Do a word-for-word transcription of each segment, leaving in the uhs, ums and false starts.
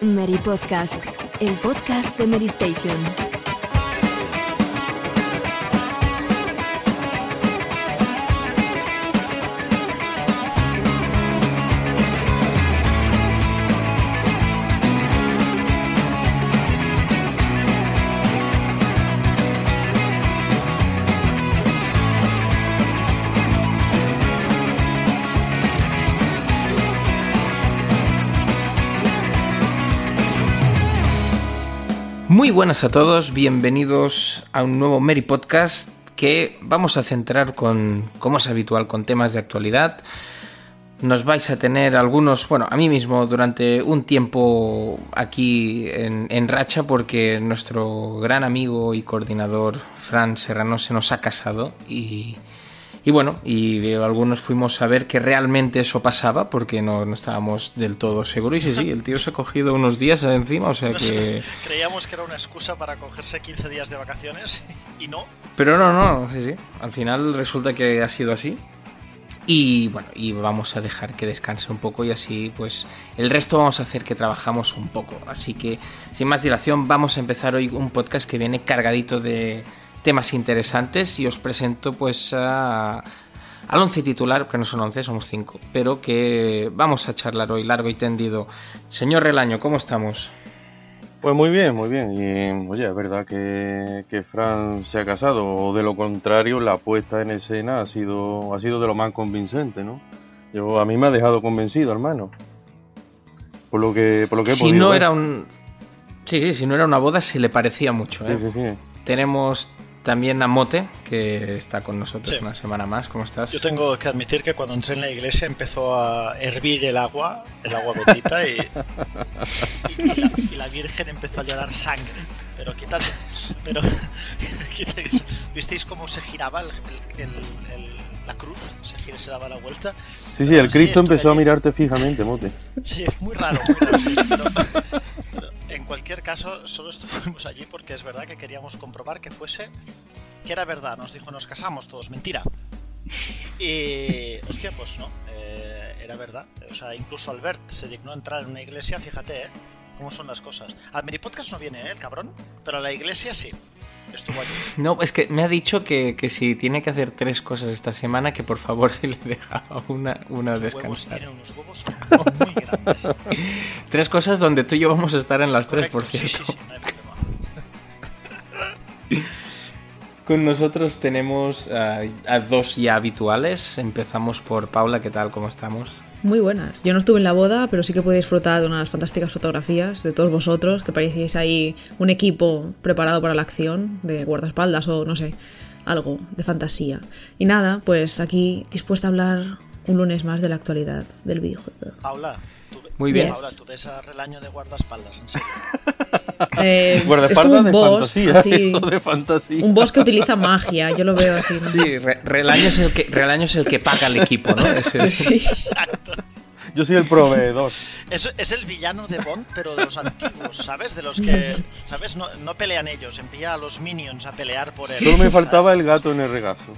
Mary Podcast, el podcast de Mary Station. Muy buenas a todos, bienvenidos a un nuevo Mary Podcast que vamos a centrar con, como es habitual, con temas de actualidad. Nos vais a tener algunos, bueno, a mí mismo durante un tiempo aquí en, en racha porque nuestro gran amigo y coordinador Fran Serrano se nos ha casado y... Y bueno, y algunos fuimos a ver que realmente eso pasaba porque no, no estábamos del todo seguros. Y sí, sí, el tío se ha cogido unos días encima, o sea no que... sé, creíamos que era una excusa para cogerse quince días de vacaciones y no. Pero no, no, sí, sí. Al final resulta que ha sido así. Y bueno, y vamos a dejar que descanse un poco y así pues el resto vamos a hacer que trabajamos un poco. Así que sin más dilación vamos a empezar hoy un podcast que viene cargadito de... temas interesantes y os presento pues a, al once titular, que no son once, somos cinco, pero que vamos a charlar hoy largo y tendido. Señor Relaño, ¿cómo estamos? Pues muy bien, muy bien. Y oye, es verdad que, que Fran se ha casado, o de lo contrario, la puesta en escena ha sido, ha sido de lo más convincente, ¿no? Yo, a mí me ha dejado convencido, hermano. Por lo que, por lo que he si podido no ver. era un... Sí, sí, si no era una boda, se le parecía mucho, ¿eh? Sí, sí, sí. Tenemos también a Mote, que está con nosotros Sí. una semana más. ¿Cómo estás? Yo tengo que admitir que cuando entré en la iglesia empezó a hervir el agua, el agua bendita, y, y, la, y la Virgen empezó a llorar sangre. Pero quitad, pero quitad eso. ¿Visteis cómo se giraba el, el, el, el, la cruz? Se gira, se daba la vuelta. Sí, sí, Pero el Cristo estuve empezó a allí. mirarte fijamente, Mote. Sí, es muy raro, muy raro. Pero, pero en cualquier caso, solo estuvimos allí porque es verdad que queríamos comprobar que fuese, que era verdad. Nos dijo, nos casamos todos, mentira. Y, hostia, pues no, eh, era verdad. O sea, incluso Albert se dignó a entrar en una iglesia, fíjate, ¿eh? Cómo son las cosas. Al Mary Podcast no viene, ¿eh? El cabrón, pero a la iglesia sí. Estuvo allí. No, es que me ha dicho que, que si tiene que hacer tres cosas esta semana, que por favor si le dejaba una, una Los huevos, descansar. tiene unos huevos muy grandes. Tres cosas donde tú y yo vamos a estar en las tres, por Correcto, cierto. sí, sí, sí, no hay problema. Con nosotros tenemos uh, a dos ya habituales. Empezamos por Paula, ¿qué tal? ¿Cómo estamos? Muy buenas. Yo no estuve en la boda, pero sí que pude disfrutar de unas fantásticas fotografías de todos vosotros, que parecíais ahí un equipo preparado para la acción, de guardaespaldas o no sé, algo de fantasía. Y nada, pues aquí dispuesta a hablar un lunes más de la actualidad del videojuego. Paula, tú, Muy bien. Yes. Paula, tú ves a Relaño de guardaespaldas, en serio. Eh, es como Guardaespaldas un de boss, fantasía, así, hijo de fantasía. un boss que utiliza magia, yo lo veo así, ¿no? Sí, Re- Relaño es el que Relaño es el que paga al equipo, ¿no? Es el- Sí. Yo soy el proveedor. Es, es el villano de Bond, pero de los antiguos, ¿sabes? De los que, ¿sabes? No, no pelean ellos, envía a los minions a pelear por él. Solo me faltaba el gato en el regazo.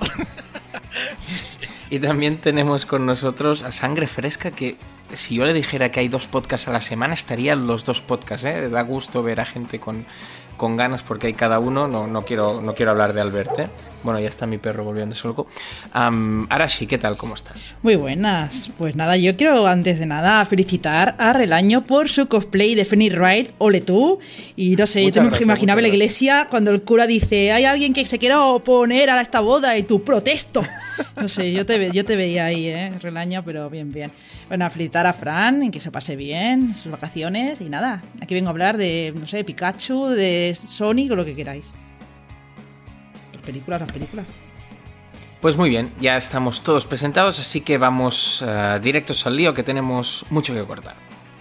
Y también tenemos con nosotros a Sangre Fresca, que si yo le dijera que hay dos podcasts a la semana, estarían los dos podcasts, ¿eh? Da gusto ver a gente con, con ganas porque hay cada uno. No, no, quiero, no quiero hablar de Albert, ¿eh? Bueno, ya está mi perro volviéndose loco. Um, Arashi, ¿qué tal? ¿Cómo estás? Muy buenas. Pues nada, yo quiero antes de nada felicitar a Relaño por su cosplay de Phoenix Wright, ole tú. Y no sé, yo Muchas te me gracias, imaginaba en la muchas iglesia cuando el cura dice, hay alguien que se quiera oponer a esta boda y tú protesto. No sé, yo te, ve- yo te veía ahí, eh, Relaño, pero bien, bien. Bueno, a felicitar a Fran, en que se pase bien en sus vacaciones y nada. Aquí vengo a hablar de, no sé, Pikachu, de Sonic o lo que queráis. Las películas, las películas. Pues muy bien, ya estamos todos presentados, así que vamos uh, directos al lío, que tenemos mucho que cortar.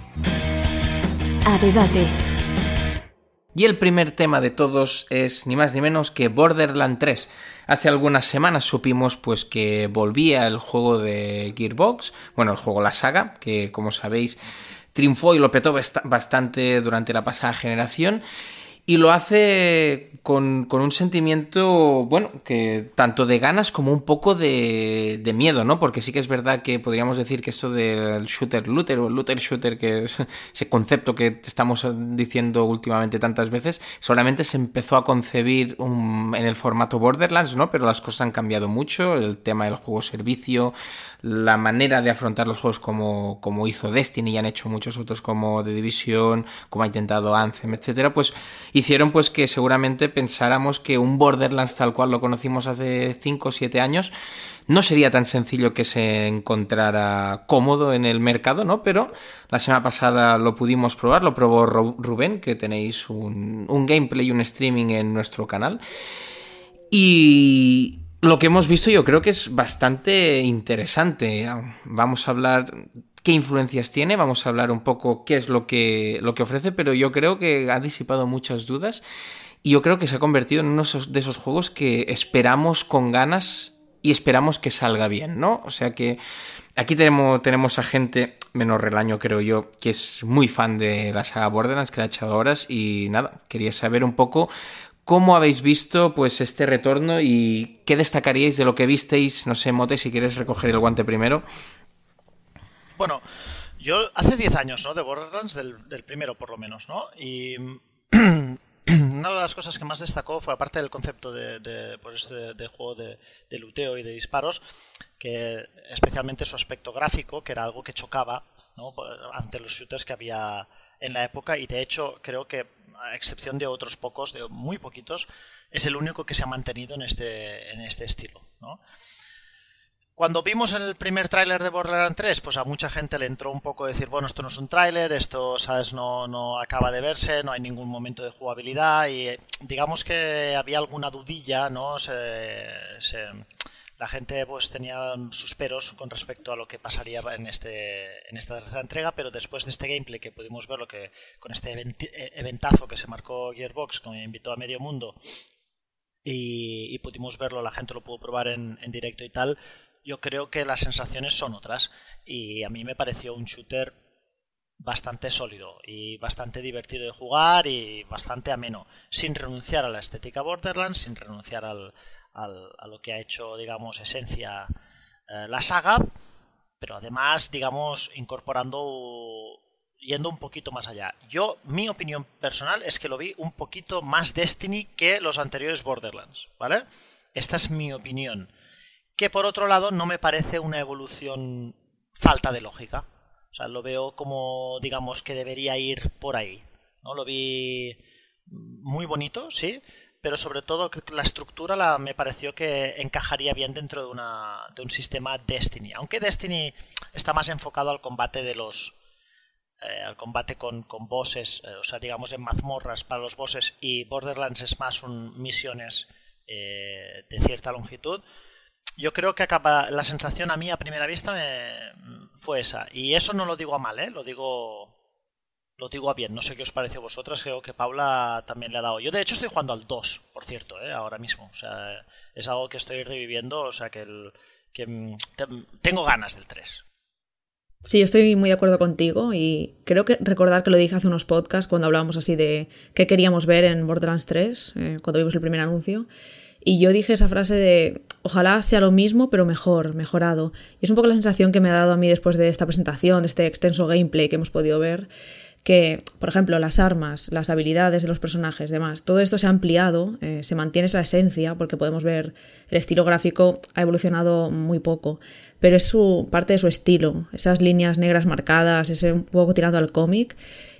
A debate. Y el primer tema de todos es ni más ni menos que Borderlands tres. Hace algunas semanas supimos pues que volvía el juego de Gearbox, bueno, el juego, la saga, que como sabéis triunfó y lo petó bast- bastante durante la pasada generación. Y lo hace con, con un sentimiento, bueno, que tanto de ganas como un poco de, de miedo, ¿no? Porque sí que es verdad que podríamos decir que esto del shooter looter o looter shooter, que es ese concepto que estamos diciendo últimamente tantas veces, solamente se empezó a concebir un, en el formato Borderlands, ¿no? Pero las cosas han cambiado mucho, el tema del juego servicio, la manera de afrontar los juegos como, como hizo Destiny y han hecho muchos otros como The Division, como ha intentado Anthem, etcétera, pues hicieron pues que seguramente pensáramos que un Borderlands tal cual lo conocimos hace cinco o siete años no sería tan sencillo que se encontrara cómodo en el mercado, ¿no? Pero la semana pasada lo pudimos probar, lo probó Rubén, que tenéis un, un gameplay y un streaming en nuestro canal. Y lo que hemos visto yo creo que es bastante interesante. Vamos a hablar qué influencias tiene, vamos a hablar un poco qué es lo que, lo que ofrece, pero yo creo que ha disipado muchas dudas y yo creo que se ha convertido en uno de esos juegos que esperamos con ganas y esperamos que salga bien, ¿no? O sea que aquí tenemos, tenemos a gente, menos Relaño creo yo, que es muy fan de la saga Borderlands, que le ha echado horas y nada, quería saber un poco cómo habéis visto pues este retorno y qué destacaríais de lo que visteis. No sé, Mote, si quieres recoger el guante primero. Bueno, yo hace diez años, ¿no? De Borderlands, del, del primero por lo menos, ¿no? Y una de las cosas que más destacó fue, aparte del concepto de, de, pues de, de juego de, de luteo y de disparos, que especialmente su aspecto gráfico, que era algo que chocaba, ¿no? Ante los shooters que había en la época, y de hecho creo que, a excepción de otros pocos, de muy poquitos, es el único que se ha mantenido en este, en este estilo, ¿no? Cuando vimos el primer tráiler de Borderlands tres, pues a mucha gente le entró un poco decir, bueno, esto no es un tráiler, esto, ¿sabes? No, no acaba de verse, no hay ningún momento de jugabilidad y digamos que había alguna dudilla, ¿no? Se, se, la gente pues tenía sus peros con respecto a lo que pasaría en, este, en esta tercera entrega, pero después de este gameplay que pudimos ver, lo que, con este event, eventazo que se marcó Gearbox, que me invitó a medio mundo, y, y pudimos verlo, la gente lo pudo probar en, en directo y tal, yo creo que las sensaciones son otras y a mí me pareció un shooter bastante sólido y bastante divertido de jugar y bastante ameno, sin renunciar a la estética Borderlands, sin renunciar al, al, a lo que ha hecho, digamos, esencia eh, la saga, pero además, digamos, incorporando, yendo un poquito más allá. Yo, mi opinión personal es que lo vi un poquito más Destiny que los anteriores Borderlands, ¿vale? Esta es mi opinión. Que por otro lado no me parece una evolución falta de lógica. O sea, lo veo como, digamos, que debería ir por ahí, ¿no? Lo vi muy bonito, sí, pero sobre todo la estructura la, me pareció que encajaría bien dentro de, una, de un sistema Destiny. Aunque Destiny está más enfocado al combate de los... Eh, al combate con, con bosses, eh, o sea, digamos en mazmorras para los bosses, y Borderlands es más un misiones eh, de cierta longitud. Yo creo que acaba, la sensación a mí a primera vista me, fue esa. Y eso no lo digo a mal, ¿eh? Lo digo lo digo a bien. No sé qué os pareció a vosotras. Creo que Paula también le ha dado. Yo de hecho estoy jugando al dos, por cierto, ¿eh? Ahora mismo. O sea, es algo que estoy reviviendo. O sea, que, el, que te, tengo ganas del tres. Sí, yo estoy muy de acuerdo contigo y creo que recordar que lo dije hace unos podcasts cuando hablábamos así de qué queríamos ver en Borderlands tres, eh, cuando vimos el primer anuncio. Y yo dije esa frase de ojalá sea lo mismo pero mejor, mejorado. Y es un poco la sensación que me ha dado a mí después de esta presentación, de este extenso gameplay que hemos podido ver, que, por ejemplo, las armas, las habilidades de los personajes, demás, todo esto se ha ampliado, eh, se mantiene esa esencia, porque podemos ver el estilo gráfico ha evolucionado muy poco, pero es su parte de su estilo, esas líneas negras marcadas, ese un poco tirado al cómic,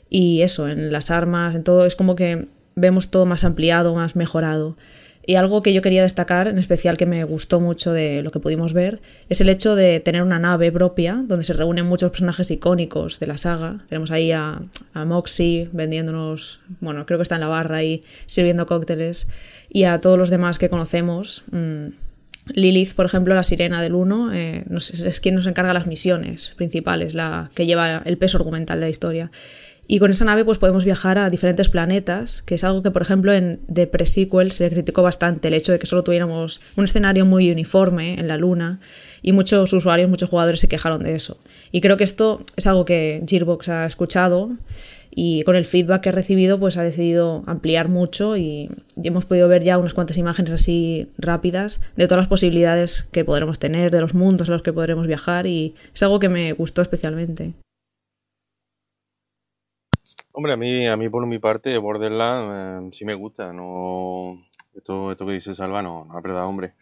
y eso, en las armas, en todo, es como que vemos todo más ampliado, más mejorado. Y algo que yo quería destacar, en especial que me gustó mucho de lo que pudimos ver, es el hecho de tener una nave propia donde se reúnen muchos personajes icónicos de la saga. Tenemos ahí a, a Moxie vendiéndonos, bueno, creo que está en la barra ahí sirviendo cócteles, y a todos los demás que conocemos. Mm, Lilith, por ejemplo, la sirena del uno, eh, es quien nos encarga las misiones principales, la que lleva el peso argumental de la historia. Y con esa nave pues podemos viajar a diferentes planetas, que es algo que, por ejemplo, en The Pre-Sequel se criticó bastante, el hecho de que solo tuviéramos un escenario muy uniforme en la Luna, y muchos usuarios, muchos jugadores se quejaron de eso. Y creo que esto es algo que Gearbox ha escuchado, y con el feedback que ha recibido pues ha decidido ampliar mucho, y, y hemos podido ver ya unas cuantas imágenes así rápidas de todas las posibilidades que podremos tener, de los mundos a los que podremos viajar, y es algo que me gustó especialmente. Hombre, a mí, a mí por mi parte, Borderlands eh, sí me gusta, no esto, esto que dice Salva, no, no es verdad, hombre.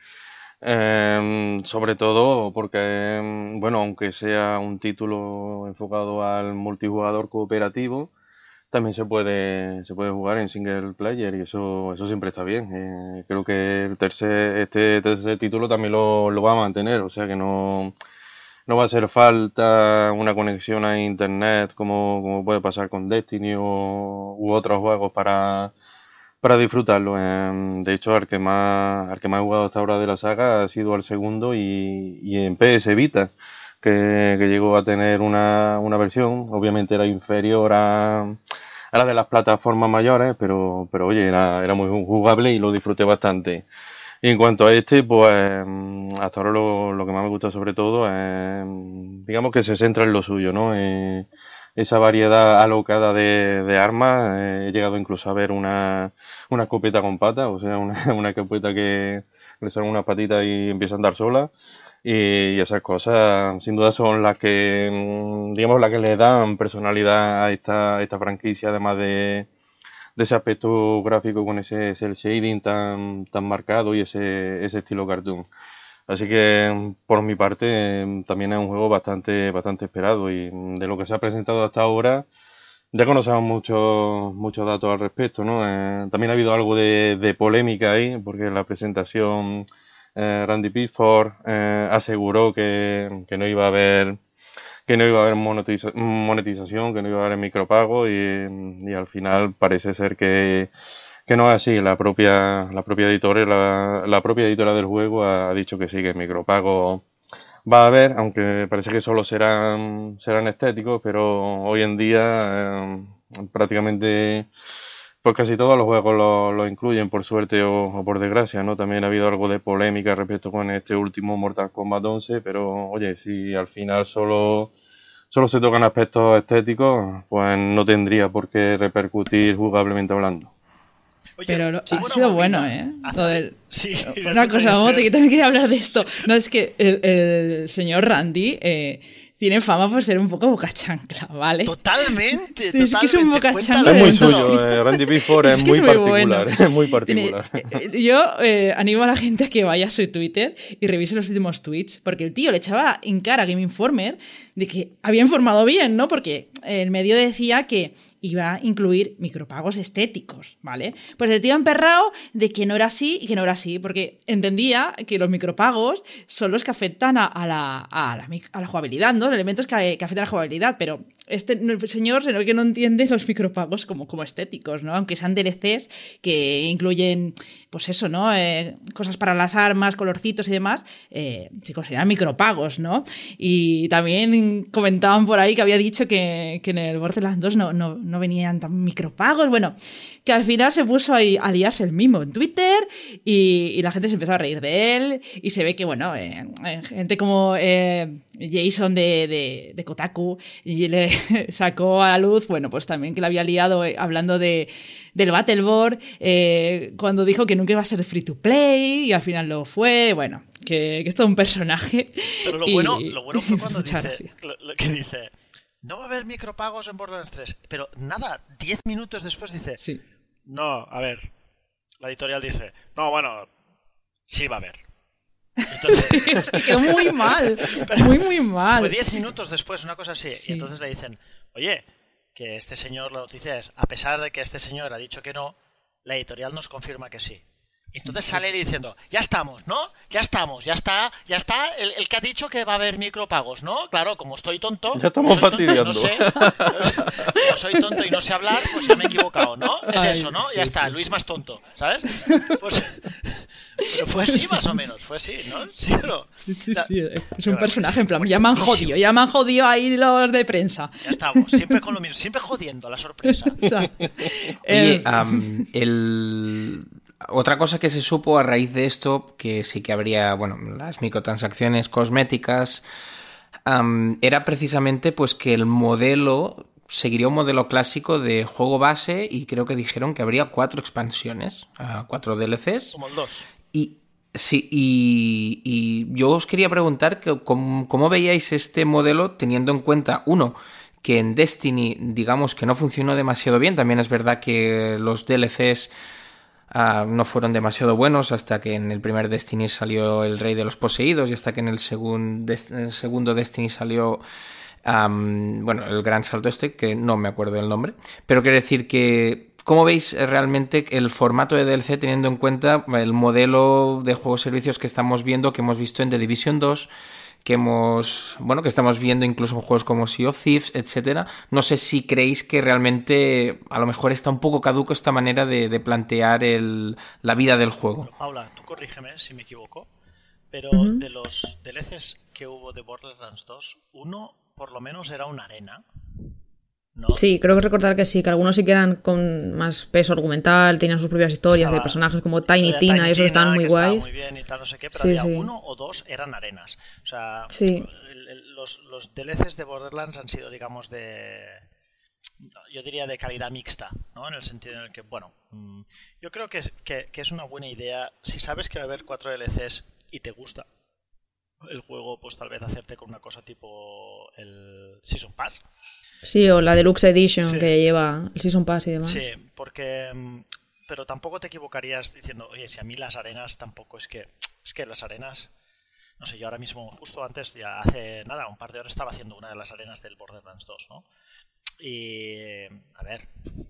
Eh, sobre todo porque, eh, bueno, aunque sea un título enfocado al multijugador cooperativo, también se puede, se puede jugar en single player, y eso, eso siempre está bien. Eh, creo que el tercer, este tercer título también lo, lo va a mantener, o sea que no, no va a hacer falta una conexión a internet como, como puede pasar con Destiny o, u otros juegos para, para disfrutarlo. Eh, de hecho, al que más, al que más he jugado hasta ahora de la saga ha sido al segundo, y, y en P S Vita, que, que llegó a tener una, una versión, obviamente era inferior a, a la de las plataformas mayores, pero, pero oye, era, era muy jugable y lo disfruté bastante. Y en cuanto a este, pues hasta ahora lo, lo que más me gusta sobre todo es, digamos, que se centra en lo suyo, ¿no? Eh, esa variedad alocada de, de armas. Eh, he llegado incluso a ver una, una escopeta con patas, o sea, una, una escopeta que le salen unas patitas y empieza a andar sola. Y, y esas cosas, sin duda, son las que, digamos, las que le dan personalidad a esta, a esta franquicia, además de de ese aspecto gráfico con ese cel shading tan, tan marcado y ese, ese estilo cartoon. Así que por mi parte también es un juego bastante, bastante esperado, y de lo que se ha presentado hasta ahora ya conocemos muchos muchos datos al respecto, ¿no? Eh, también ha habido algo de, de polémica ahí, porque en la presentación eh, Randy Pitchford eh, aseguró que, que no iba a haber que no iba a haber monetiza- monetización, que no iba a haber micropago, y, y al final parece ser que, que no es así. La propia la propia editora la, la propia editora del juego ha, ha dicho que sí, que micropago va a haber, aunque parece que solo serán serán estéticos, pero hoy en día eh, prácticamente pues casi todos los juegos lo, lo incluyen, por suerte o, o por desgracia, ¿no? También ha habido algo de polémica respecto con este último Mortal Kombat once, pero oye, si al final solo solo se tocan aspectos estéticos, pues no tendría por qué repercutir jugablemente hablando. Oye, Pero lo- sí, ha bueno, sido Molina, bueno, ¿eh? haz- Lo del- Sí, Una cosa, Mote, que también quería hablar de esto. No, es que el, el señor Randy eh, tiene fama por ser un poco boca chancla, ¿vale? Totalmente, Es que es un totalmente. boca Cuéntalo. chancla Es de muy eventos suyo, friki. eh, Randy Pitchford es, Es que muy es muy particular, bueno. es muy particular. Tiene- eh, yo eh, animo a la gente a que vaya a su Twitter y revise los últimos tweets, porque el tío le echaba en cara a Game Informer de que había informado bien, ¿no? Porque el medio decía que iba a incluir micropagos estéticos, ¿vale? Pues el tío emperrado de que no era así y que no era así, porque entendía que los micropagos son los que afectan a, a, la, a, la, a la jugabilidad, ¿no? Elementos que, que afectan a la jugabilidad, pero este el señor se ve que no entiende los micropagos como, como estéticos, ¿no? Aunque sean D L Cs que incluyen, pues eso, ¿no? Eh, cosas para las armas, colorcitos y demás, eh, se consideran micropagos, ¿no? Y también comentaban por ahí que había dicho que, que en el Borderlands dos no, no, no venían tan micropagos. Bueno, que al final se puso ahí a liarse el mismo en Twitter, y, y la gente se empezó a reír de él, y se ve que, bueno, eh, eh, gente como eh, Jason de, de, de Kotaku y le sacó a la luz, bueno, pues también que le había liado eh, hablando de, del Battleborn, eh, cuando dijo que nunca iba a ser free to play, y al final lo fue. Bueno, que, que es todo un personaje. Pero lo y- bueno, lo bueno fue cuando muchas dice, gracias. lo, lo que dice, no va a haber micropagos en Borderlands tres, pero nada, diez minutos después dice, Sí. no, a ver, la editorial dice, no, bueno, sí va a haber. Entonces, Es que quedó muy mal, muy, muy mal. fue diez minutos después, una cosa así, Sí. y entonces le dicen, oye, que este señor, la noticia es, a pesar de que este señor ha dicho que no, la editorial nos confirma que sí. Y entonces sale diciendo, ya estamos, ¿no? Ya estamos, ya está, ya está el, el que ha dicho que va a haber micropagos, ¿no? Claro, como estoy tonto... Ya estamos fastidiando. No sé, no soy tonto y no sé hablar, pues ya me he equivocado, ¿no? Es Ay, eso, ¿no? sí, Ya está, sí, Luis sí, más sí. tonto, ¿sabes? Pues, pero fue así más o menos, fue así, ¿no? Sí, no. Sí, sí, Ya- sí. Es un personaje, en plan, ya me han jodido, ya me han jodido ahí los de prensa. Ya estamos, siempre con lo mismo, siempre jodiendo a la sorpresa. O sea, Oye, eh, am, el... otra cosa que se supo a raíz de esto, que sí que habría, bueno, las microtransacciones cosméticas, am, era precisamente pues que el modelo seguiría un modelo clásico de juego base y creo que dijeron que habría cuatro expansiones, ah, cuatro D L Cs. Como el dos. Y sí, y, y yo os quería preguntar que, cómo, cómo veíais este modelo teniendo en cuenta, uno, que en Destiny digamos que no funcionó demasiado bien. También es verdad que los D L Cs uh, no fueron demasiado buenos hasta que en el primer Destiny salió el Rey de los Poseídos y hasta que en el, segun, en el segundo Destiny salió um, bueno, el Gran Salto este, que no me acuerdo del nombre, pero quiere decir que ¿cómo veis realmente el formato de D L C teniendo en cuenta el modelo de juegos servicios que estamos viendo, que hemos visto en The Division dos, que hemos, bueno, que estamos viendo incluso en juegos como Sea of Thieves, etcétera? No sé si creéis que realmente a lo mejor está un poco caduco esta manera de, de plantear el, la vida del juego. Pero, Paula, tú corrígeme si me equivoco, pero Ujú. de los D L Cs que hubo de Borderlands dos, uno por lo menos era una arena, ¿no? Sí, creo que recordar que sí, que algunos sí que eran con más peso argumental, tenían sus propias historias Estaba- de personajes como Tiny Había Tina y eso que estaban muy que estaba guays. muy bien y tal, no sé qué, pero Sí, había sí. uno o dos eran arenas. O sea, Sí. el- el- los, los D L Cs de Borderlands han sido, digamos, de... yo diría de calidad mixta, ¿no? En el sentido en el que, bueno, mm, yo creo que es, que, que es una buena idea. Si sabes que va a haber cuatro D L Cs y te gusta el juego, pues tal vez hacerte con una cosa tipo el Season Pass. Sí, o la Deluxe Edition Sí. que lleva el Season Pass y demás. Sí, porque... mm, pero tampoco te equivocarías diciendo, oye, si a mí las arenas tampoco es que... Es que las arenas... No sé, yo ahora mismo, justo antes, ya hace nada, un par de horas estaba haciendo una de las arenas del Borderlands dos, ¿no? Y... A ver...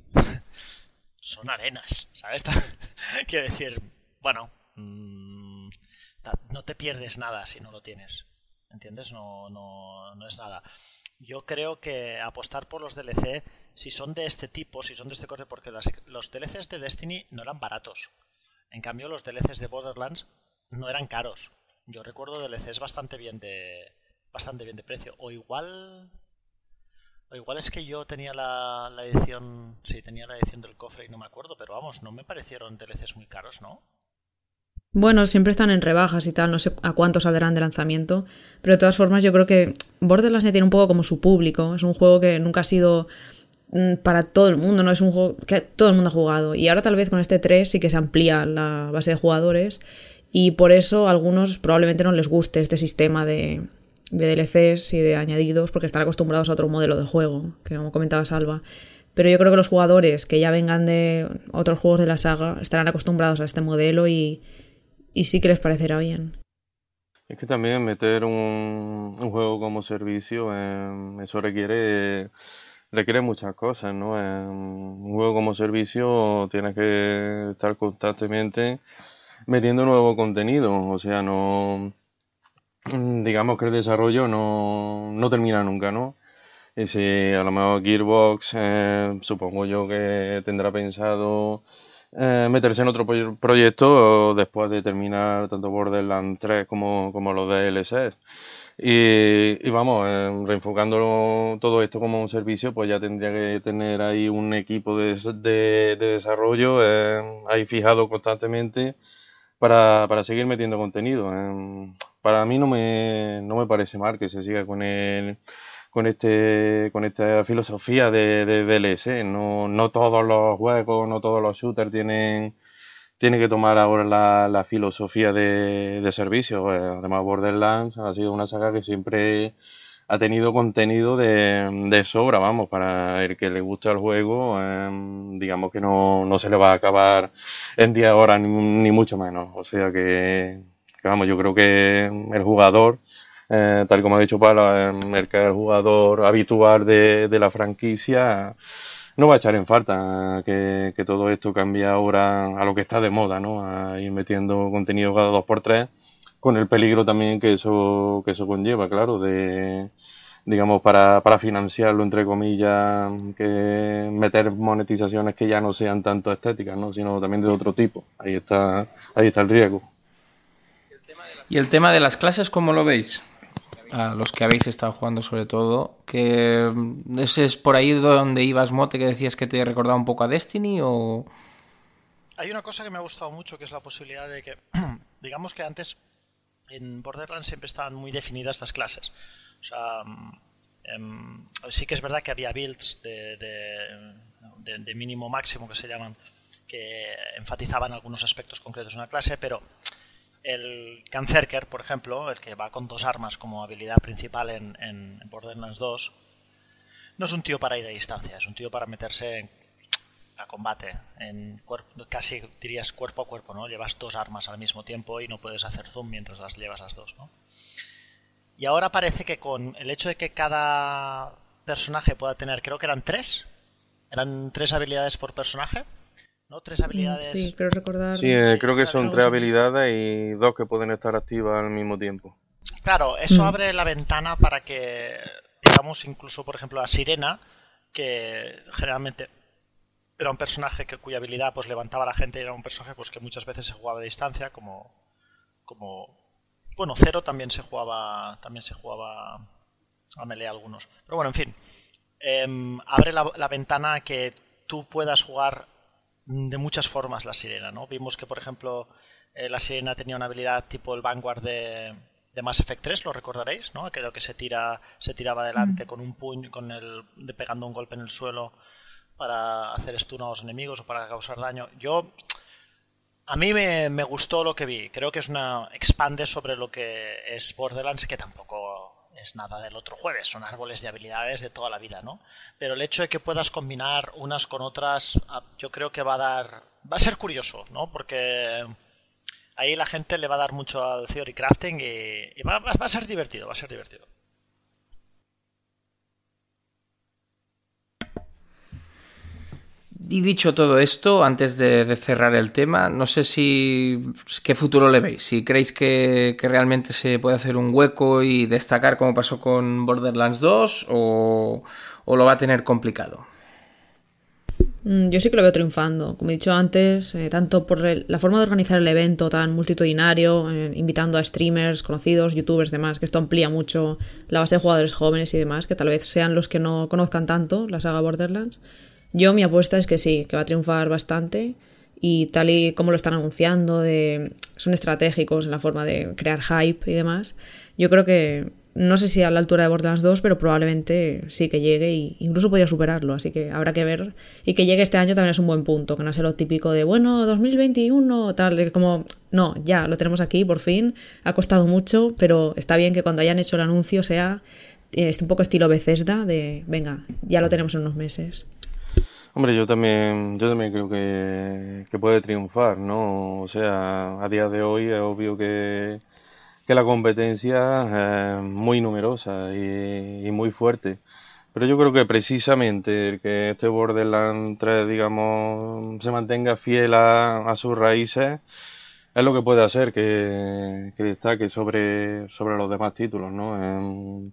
Son arenas, ¿sabes? Quiero decir, bueno... mm, ta- no te pierdes nada si no lo tienes. ¿Entiendes? No, no, no es nada. Yo creo que apostar por los D L C, si son de este tipo, si son de este corte, porque las- los D L Cs de Destiny no eran baratos. En cambio, los D L Cs de Borderlands no eran caros. Yo recuerdo D L Cs bastante bien de bastante bien de precio. O igual o igual es que yo tenía la, la edición, sí, tenía la edición del cofre y no me acuerdo, pero vamos, no me parecieron D L Cs muy caros, ¿no? Bueno, siempre están en rebajas y tal, no sé a cuánto saldrán de lanzamiento, pero de todas formas yo creo que Borderlands ya tiene un poco como su público, es un juego que nunca ha sido mm, para todo el mundo, no es un juego que todo el mundo ha jugado, y ahora tal vez con este tres sí que se amplía la base de jugadores y por eso a algunos probablemente no les guste este sistema de, de D L Cs y de añadidos porque están acostumbrados a otro modelo de juego, que como comentaba Salva. Pero yo creo que los jugadores que ya vengan de otros juegos de la saga estarán acostumbrados a este modelo y Y sí que les parecerá bien. Es que también meter un, un juego como servicio, eh, eso requiere requiere muchas cosas, ¿no? Eh, un juego como servicio tienes que estar constantemente metiendo nuevo contenido, o sea, no, digamos que el desarrollo no, no termina nunca, ¿no? Y si a lo mejor Gearbox, eh, supongo yo que tendrá pensado eh, meterse en otro pro- proyecto después de terminar tanto Borderlands tres como, como los D L Cs. Y, y vamos, eh, reenfocándolo todo esto como un servicio, pues ya tendría que tener ahí un equipo de, de, de desarrollo eh, ahí fijado constantemente para, para seguir metiendo contenido. Eh, para mí no me, no me parece mal que se siga con el con este con esta filosofía de, de D L C. No, no todos los juegos, no todos los shooters tienen tienen que tomar ahora la, la filosofía de, de servicio. Eh, además, Borderlands ha sido una saga que siempre ha tenido contenido de, de sobra, vamos, para el que le gusta el juego, eh, digamos que no, no se le va a acabar en diez horas, ni, ni mucho menos. O sea que, que, vamos, yo creo que el jugador, Eh, tal como ha dicho Pablo, el que es el jugador habitual de, de la franquicia, no va a echar en falta que, que todo esto cambie ahora a lo que está de moda, ¿no? A ir metiendo contenido cada dos por tres, con el peligro también que eso que eso conlleva, claro, de digamos para, para financiarlo, entre comillas, que meter monetizaciones que ya no sean tanto estéticas, ¿no? Sino también de otro tipo. Ahí está, ahí está el riesgo. ¿Y el tema de las clases cómo lo veis? A los que habéis estado jugando sobre todo, que ese es por ahí donde ibas, Mote, que decías que te recordaba un poco a Destiny, o... Hay una cosa que me ha gustado mucho, que es la posibilidad de que, digamos que antes en Borderlands siempre estaban muy definidas las clases. O sea, em, sí que es verdad que había builds de, de, de, de mínimo máximo, que se llaman, que enfatizaban algunos aspectos concretos de una clase, pero el Cancerker, por ejemplo, el que va con dos armas como habilidad principal en, en Borderlands dos, no es un tío para ir a distancia, es un tío para meterse a combate, en cuerpo, casi dirías cuerpo a cuerpo, ¿no? Llevas dos armas al mismo tiempo y no puedes hacer zoom mientras las llevas las dos, ¿no? Y ahora parece que con el hecho de que cada personaje pueda tener, creo que eran tres, eran tres habilidades por personaje, ¿no? Tres habilidades. Sí, creo recordar. Sí, eh, Sí, creo que son claro, tres sí. habilidades y dos que pueden estar activas al mismo tiempo. Claro, eso Mm. abre la ventana para que, digamos, incluso, por ejemplo, a Sirena, que generalmente era un personaje que, cuya habilidad pues levantaba a la gente, y era un personaje pues que muchas veces se jugaba a distancia, como, como bueno, Zero también se jugaba, también se jugaba a melee algunos. Pero bueno, en fin, eh, abre la, la ventana a que tú puedas jugar de muchas formas la Sirena, ¿no? Vimos que, por ejemplo, eh, la Sirena tenía una habilidad tipo el Vanguard de, de Mass Effect tres, lo recordaréis, ¿no? Aquello que se tira, se tiraba adelante mm. con un puño, con el, de pegando un golpe en el suelo para hacer stun a los enemigos o para causar daño. Yo, a mí me, me gustó lo que vi. Creo que es una expande sobre lo que es Borderlands, que tampoco es nada del otro jueves, son árboles de habilidades de toda la vida, ¿no? Pero el hecho de que puedas combinar unas con otras, yo creo que va a dar, va a ser curioso, ¿no? Porque ahí la gente le va a dar mucho al theory crafting y, y va, va a ser divertido, va a ser divertido. Y dicho todo esto, antes de, de cerrar el tema, no sé si qué futuro le veis. Si creéis que, que realmente se puede hacer un hueco y destacar como pasó con Borderlands dos, o, o lo va a tener complicado. Yo sí que lo veo triunfando, como he dicho antes, eh, tanto por el, la forma de organizar el evento tan multitudinario, eh, invitando a streamers, conocidos, youtubers, demás, que esto amplía mucho la base de jugadores jóvenes y demás, que tal vez sean los que no conozcan tanto la saga Borderlands. Yo, mi apuesta es que sí, que va a triunfar bastante, y tal y como lo están anunciando, de, son estratégicos en la forma de crear hype y demás. Yo creo que, no sé si a la altura de Borderlands dos, pero probablemente sí que llegue, e incluso podría superarlo, así que habrá que ver. Y que llegue este año también es un buen punto, que no sea lo típico de, bueno, dos mil veintiuno, tal, como, no, ya, lo tenemos aquí, por fin, ha costado mucho, pero está bien que cuando hayan hecho el anuncio sea eh, un poco estilo Bethesda, de, venga, ya lo tenemos en unos meses. Hombre, yo también, yo también creo que, que puede triunfar, ¿no? O sea, a día de hoy es obvio que, que la competencia es muy numerosa y, y muy fuerte. Pero yo creo que precisamente el que este Borderlands tres, digamos, se mantenga fiel a, a sus raíces es lo que puede hacer que, que destaque sobre, sobre los demás títulos, ¿no? En,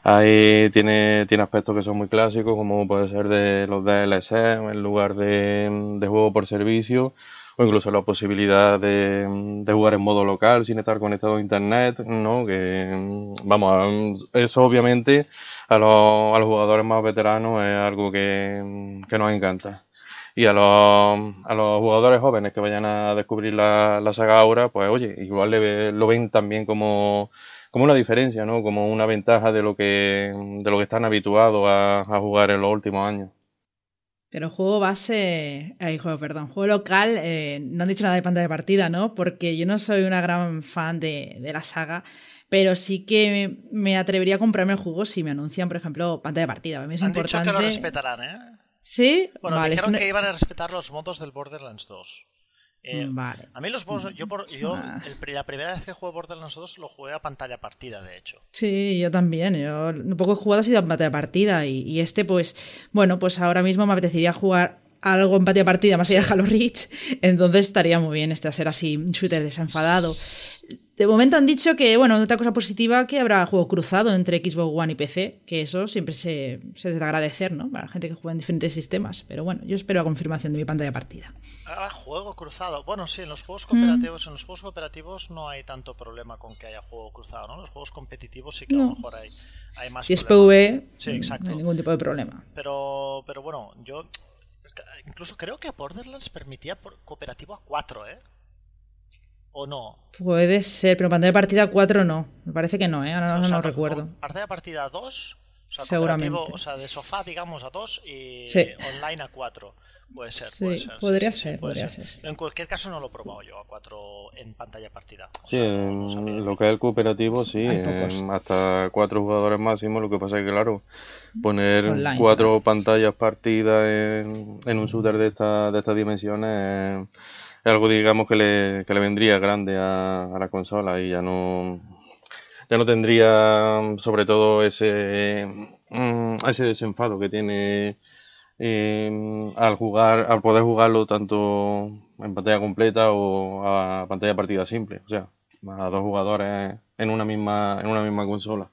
Ahí tiene, tiene aspectos que son muy clásicos, como puede ser de los D L C en lugar de, de juego por servicio, o incluso la posibilidad de, de jugar en modo local sin estar conectado a internet, ¿no? Que, vamos, eso obviamente a los, a los jugadores más veteranos es algo que, que nos encanta. Y a los, a los jugadores jóvenes que vayan a descubrir la, la saga ahora, pues oye, igual le, lo ven también como... como una diferencia, ¿no? Como una ventaja de lo que de lo que están habituados a, a jugar en los últimos años. Pero juego base, ay, juego, perdón, juego local, eh, no han dicho nada de pantalla de partida, ¿no? Porque yo no soy una gran fan de, de la saga, pero sí que me, me atrevería a comprarme el juego si me anuncian, por ejemplo, pantalla de partida. A mí es han importante. dicho que lo respetarán, ¿eh? ¿Sí? Bueno, vale, dijeron es que, que iban a respetar los modos del Borderlands dos. Eh, Vale. A mí los juegos, yo, por, yo el, la primera vez que jugué Borderlands dos lo jugué a pantalla partida, de hecho. Sí, yo también. Yo un poco he jugado así de pantalla partida y, y este, pues, bueno, pues ahora mismo me apetecería jugar algo en pantalla partida más allá de Halo Reach, entonces estaría muy bien este a ser así un shooter desenfadado. De momento han dicho que, bueno, otra cosa positiva, que habrá juego cruzado entre Xbox One y P C, que eso siempre se, se debe agradecer, ¿no? Para la gente que juega en diferentes sistemas. Pero bueno, yo espero la confirmación de mi pantalla partida. Ah, juego cruzado. Bueno, sí, en los juegos cooperativos, mm. en los juegos cooperativos no hay tanto problema con que haya juego cruzado, ¿no? Los juegos competitivos sí que no. A lo mejor hay, hay más si es problema. P V, sí, exacto. No hay ningún tipo de problema. Pero, pero bueno, yo incluso creo que Borderlands permitía por cooperativo a cuatro, ¿eh? ¿O no? Puede ser, pero pantalla partida cuatro no. Me parece que no, ¿eh? Ahora o no, sea, no recuerdo. Pantalla partida dos, o sea, seguramente. O sea, de sofá, digamos, a dos y sí. online a cuatro. Puede ser, sí, puede ser. Podría sí, ser, sí, puede podría ser. ser. En cualquier caso no lo he probado yo a cuatro en pantalla partida. O sí, sea, en no, no lo que es el cooperativo, sí, en hasta cuatro jugadores máximo. Lo que pasa es que, claro, poner online, cuatro ¿sabes? pantallas partidas en, en un shooter de esta de estas dimensiones eh, es algo, digamos, que le, que le vendría grande a, a la consola y ya no ya no tendría, sobre todo, ese ese desenfado que tiene eh, al jugar, al poder jugarlo tanto en pantalla completa o a pantalla partida simple, o sea, a dos jugadores en una misma en una misma consola.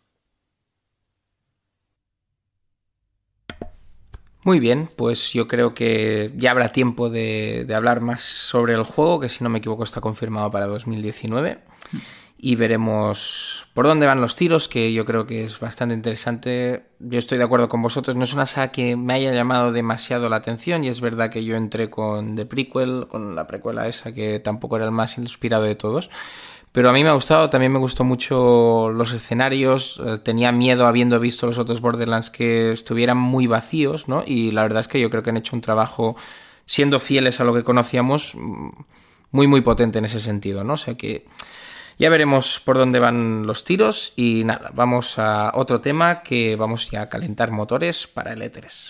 Muy bien, pues yo creo que ya habrá tiempo de, de hablar más sobre el juego, que si no me equivoco está confirmado para dos mil diecinueve. Y veremos por dónde van los tiros, que yo creo que es bastante interesante. Yo estoy de acuerdo con vosotros, no es una saga que me haya llamado demasiado la atención, y es verdad que yo entré con The Prequel, con la precuela esa, que tampoco era el más inspirado de todos. Pero a mí me ha gustado, también me gustó mucho los escenarios, eh, tenía miedo, habiendo visto los otros Borderlands, que estuvieran muy vacíos, ¿no? Y la verdad es que yo creo que han hecho un trabajo, siendo fieles a lo que conocíamos, muy muy potente en ese sentido, ¿no? O sea que ya veremos por dónde van los tiros y nada, vamos a otro tema, que vamos ya a calentar motores para el E tres.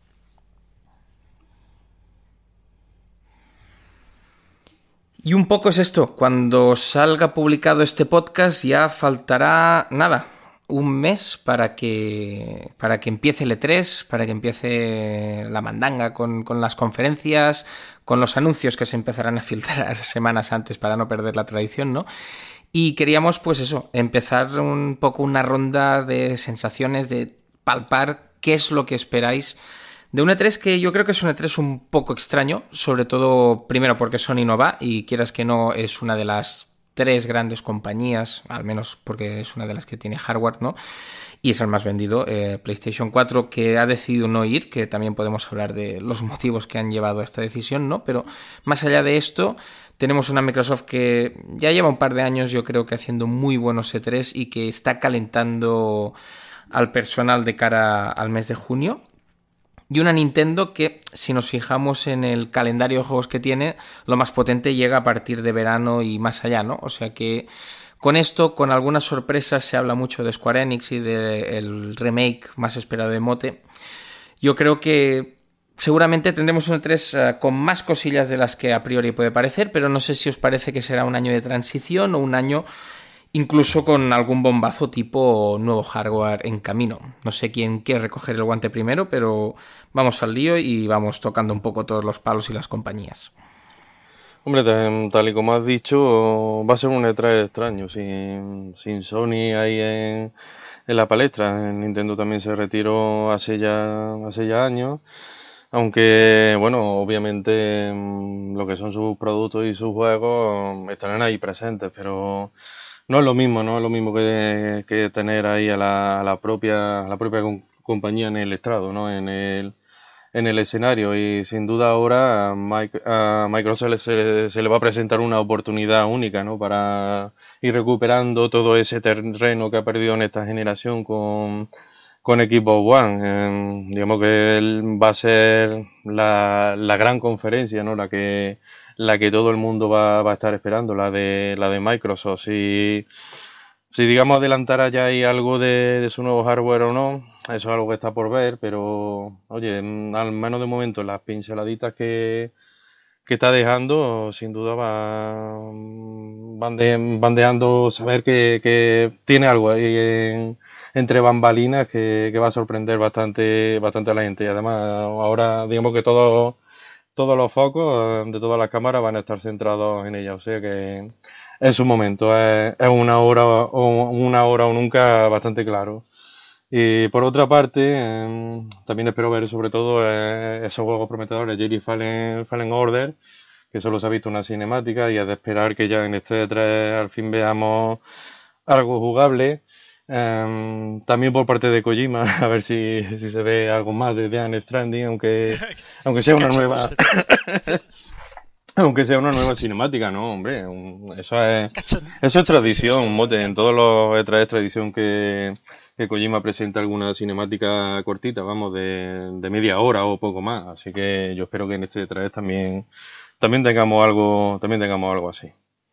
Y un poco es esto, cuando salga publicado este podcast ya faltará, nada, un mes para que, para que empiece el E tres, para que empiece la mandanga con, con las conferencias, con los anuncios que se empezarán a filtrar semanas antes para no perder la tradición, ¿no? Y queríamos, pues eso, empezar un poco una ronda de sensaciones, de palpar qué es lo que esperáis de un E tres, que yo creo que es un E tres un poco extraño, sobre todo, primero, porque Sony no va, y quieras que no, es una de las tres grandes compañías, al menos porque es una de las que tiene hardware, ¿no? Y es el más vendido, eh, PlayStation cuatro, que ha decidido no ir, que también podemos hablar de los motivos que han llevado a esta decisión, ¿no? Pero más allá de esto, tenemos una Microsoft que ya lleva un par de años, yo creo que haciendo muy buenos E tres, y que está calentando al personal de cara al mes de junio. Y una Nintendo que, si nos fijamos en el calendario de juegos que tiene, lo más potente llega a partir de verano y más allá, ¿no? O sea que con esto, con algunas sorpresas, se habla mucho de Square Enix y del remake más esperado de Mote. Yo creo que seguramente tendremos un E tres uh, con más cosillas de las que a priori puede parecer, pero no sé si os parece que será un año de transición o un año incluso con algún bombazo tipo nuevo hardware en camino. No sé quién quiere recoger el guante primero, pero vamos al lío y vamos tocando un poco todos los palos y las compañías. Hombre, tal y como has dicho, va a ser un E tres extraño, sin, sin Sony ahí en, en la palestra. Nintendo también se retiró hace ya, hace ya años, aunque, bueno, obviamente lo que son sus productos y sus juegos estarán ahí presentes, pero no es lo mismo, no es lo mismo que, que tener ahí a la, a la propia a la propia compañía en el estrado, ¿no? En el en el escenario, y sin duda ahora a, Mike, a Microsoft se, se le va a presentar una oportunidad única, ¿no? Para ir recuperando todo ese terreno que ha perdido en esta generación con con Xbox One. Eh, digamos que va a ser la, la gran conferencia, ¿no? La que la que todo el mundo va, va a estar esperando, la de la de Microsoft. Si, si digamos adelantara ya ahí algo de, de su nuevo hardware o no, eso es algo que está por ver, pero oye, al menos de momento las pinceladitas que, que está dejando, sin duda va bande, bandeando saber que, que tiene algo ahí en, entre bambalinas que, que va a sorprender bastante bastante a la gente. Y además ahora digamos que todos todos los focos de todas las cámaras van a estar centrados en ella, o sea que es un momento, es, es una hora o una hora o nunca bastante claro. Y por otra parte, eh, también espero ver sobre todo eh, esos juegos prometedores, Jedi Fallen, Fallen Order, que solo se ha visto una cinemática y es de esperar que ya en este E tres al fin veamos algo jugable. Eh, también por parte de Kojima, a ver si, si se ve algo más de Death Stranding, aunque, aunque sea una nueva... Aunque sea una nueva cinemática, ¿no? Hombre, eso es, eso es tradición, mote. En todos los E tres es tradición que, que Kojima presenta alguna cinemática cortita, vamos, de, de media hora o poco más. Así que yo espero que en este E tres también, también tengamos algo, también tengamos algo así.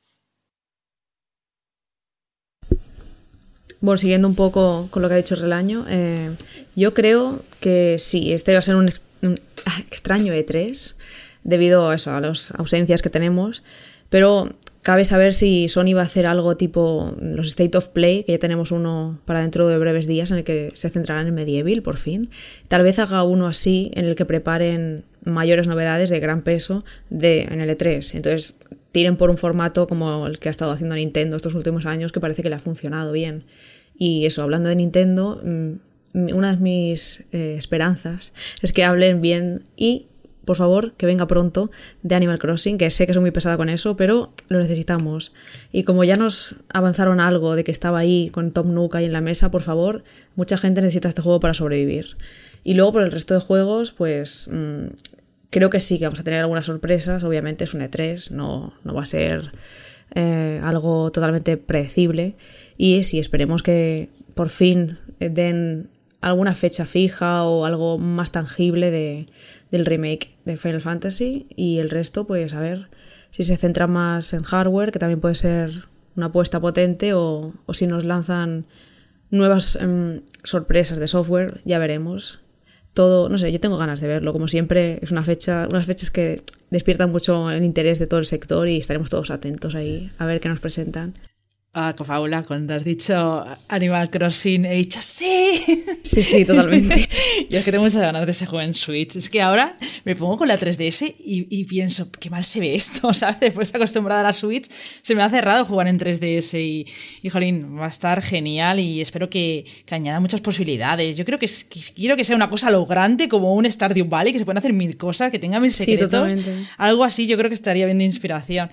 Bueno, siguiendo un poco con lo que ha dicho Relaño, eh, yo creo que sí, este va a ser un, ex, un extraño E tres debido a eso, a las ausencias que tenemos, pero cabe saber si Sony va a hacer algo tipo los State of Play, que ya tenemos uno para dentro de breves días en el que se centrarán en Medieval, por fin. Tal vez haga uno así en el que preparen mayores novedades de gran peso de, en el E tres. Entonces tiren por un formato como el que ha estado haciendo Nintendo estos últimos años, que parece que le ha funcionado bien. Y eso, hablando de Nintendo, una de mis eh, esperanzas es que hablen bien y, por favor, que venga pronto de Animal Crossing, que sé que soy muy pesada con eso, pero lo necesitamos. Y como ya nos avanzaron algo de que estaba ahí con Tom Nook ahí en la mesa, por favor, mucha gente necesita este juego para sobrevivir. Y luego por el resto de juegos, pues mmm, creo que sí, que vamos a tener algunas sorpresas. Obviamente es un E tres, no, no va a ser eh, algo totalmente predecible. Y sí, esperemos que por fin den alguna fecha fija o algo más tangible de, del remake de Final Fantasy, y el resto, pues a ver si se centra más en hardware, que también puede ser una apuesta potente, o, o si nos lanzan nuevas um, sorpresas de software, ya veremos. Todo, no sé, yo tengo ganas de verlo. Como siempre, es una fecha, unas fechas que despiertan mucho el interés de todo el sector y estaremos todos atentos ahí a ver qué nos presentan. Ah, Cofaula, cuando has dicho Animal Crossing he dicho ¡sí! Sí, sí, totalmente. Yo es que tengo muchas ganas de ese juego en Switch. Es que ahora me pongo con la tres D S y, y pienso, qué mal se ve esto, ¿sabes? Después de acostumbrada a la Switch, se me ha cerrado jugar en tres D S y, y jolín, va a estar genial y espero que, que añada muchas posibilidades. Yo creo que, que quiero que sea una cosa a lo grande, como un Stardew Valley, que se pueden hacer mil cosas, que tenga mil secretos. Sí, totalmente. Algo así yo creo que estaría bien de inspiración.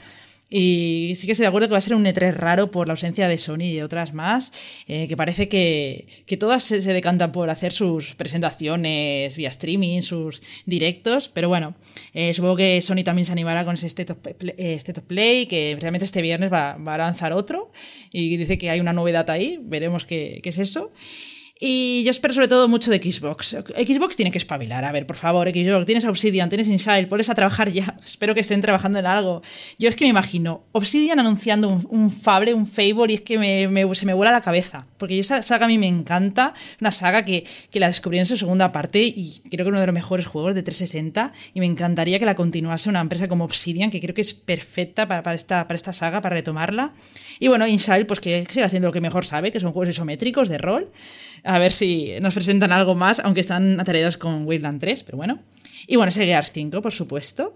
Y sí que estoy de acuerdo que va a ser un E tres raro por la ausencia de Sony y de otras más, eh, que parece que, que todas se, se decantan por hacer sus presentaciones vía streaming, sus directos, pero bueno, eh, supongo que Sony también se animará con ese State of Play, eh, State of Play, que realmente este viernes va, va a lanzar otro, y dice que hay una novedad ahí, veremos qué, qué es eso. Y yo espero sobre todo mucho de Xbox. Xbox tiene que espabilar. A ver, por favor, Xbox, tienes Obsidian, tienes Inside, ponles a trabajar ya. Espero que estén trabajando en algo. Yo es que me imagino Obsidian anunciando un, un Fable, un Fable, y es que me, me, se me vuela la cabeza. Porque esa saga a mí me encanta. Una saga que, que la descubrí en su segunda parte y creo que uno de los mejores juegos de trescientos sesenta. Y me encantaría que la continuase una empresa como Obsidian, que creo que es perfecta para, para, esta, para esta saga, para retomarla. Y bueno, Inside, pues que sigue haciendo lo que mejor sabe, que son juegos isométricos de rol. A ver si nos presentan algo más, aunque están atareados con Wasteland tres, pero bueno. Y bueno, ese Gears cinco, por supuesto.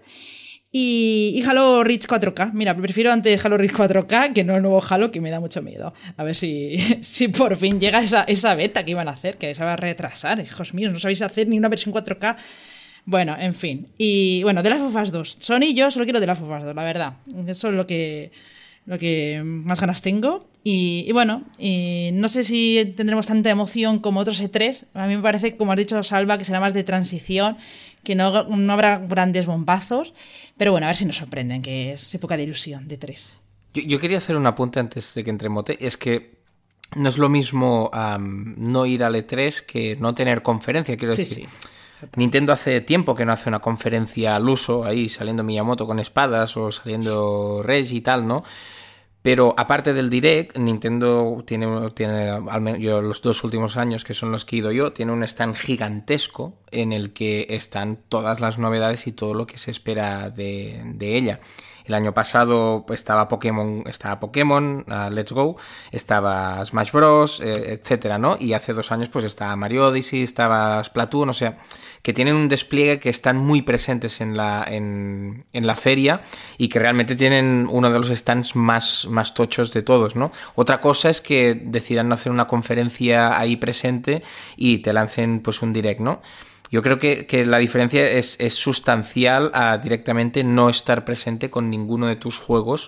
Y, y Halo Reach cuatro K. Mira, prefiero antes Halo Reach cuatro K que no el nuevo Halo, que me da mucho miedo. A ver si, si por fin llega esa, esa beta que iban a hacer, que se va a retrasar. Hijos míos, no sabéis hacer ni una versión cuatro K. Bueno, en fin. Y bueno, The Last of Us dos. Sony, yo solo quiero The Last of Us dos, la verdad. Eso es lo que... lo que más ganas tengo. Y, y bueno, y no sé si tendremos tanta emoción como otros E tres. A mí me parece, como has dicho, Salva, que será más de transición, que no, no habrá grandes bombazos, pero bueno, a ver si nos sorprenden, que es época de ilusión de E tres. Yo, yo quería hacer un apunte antes de que entre Mote, es que no es lo mismo um, no ir al E tres que no tener conferencia, quiero decir. Sí, sí. Nintendo hace tiempo que no hace una conferencia al uso, ahí saliendo Miyamoto con espadas o saliendo Reggie y tal, ¿no? Pero aparte del Direct, Nintendo tiene, tiene al menos yo, los dos últimos años, que son los que he ido yo, tiene un stand gigantesco en el que están todas las novedades y todo lo que se espera de, de ella. El año pasado pues, estaba Pokémon, estaba Pokémon, uh, Let's Go, estaba Smash Bros, eh, etcétera, ¿no? Y hace dos años pues estaba Mario Odyssey, estaba Splatoon, o sea, que tienen un despliegue que están muy presentes en la, en, en la feria y que realmente tienen uno de los stands más, más tochos de todos, ¿no? Otra cosa es que decidan no hacer una conferencia ahí presente y te lancen pues un direct, ¿no? Yo creo que, que la diferencia es, es sustancial a directamente no estar presente con ninguno de tus juegos,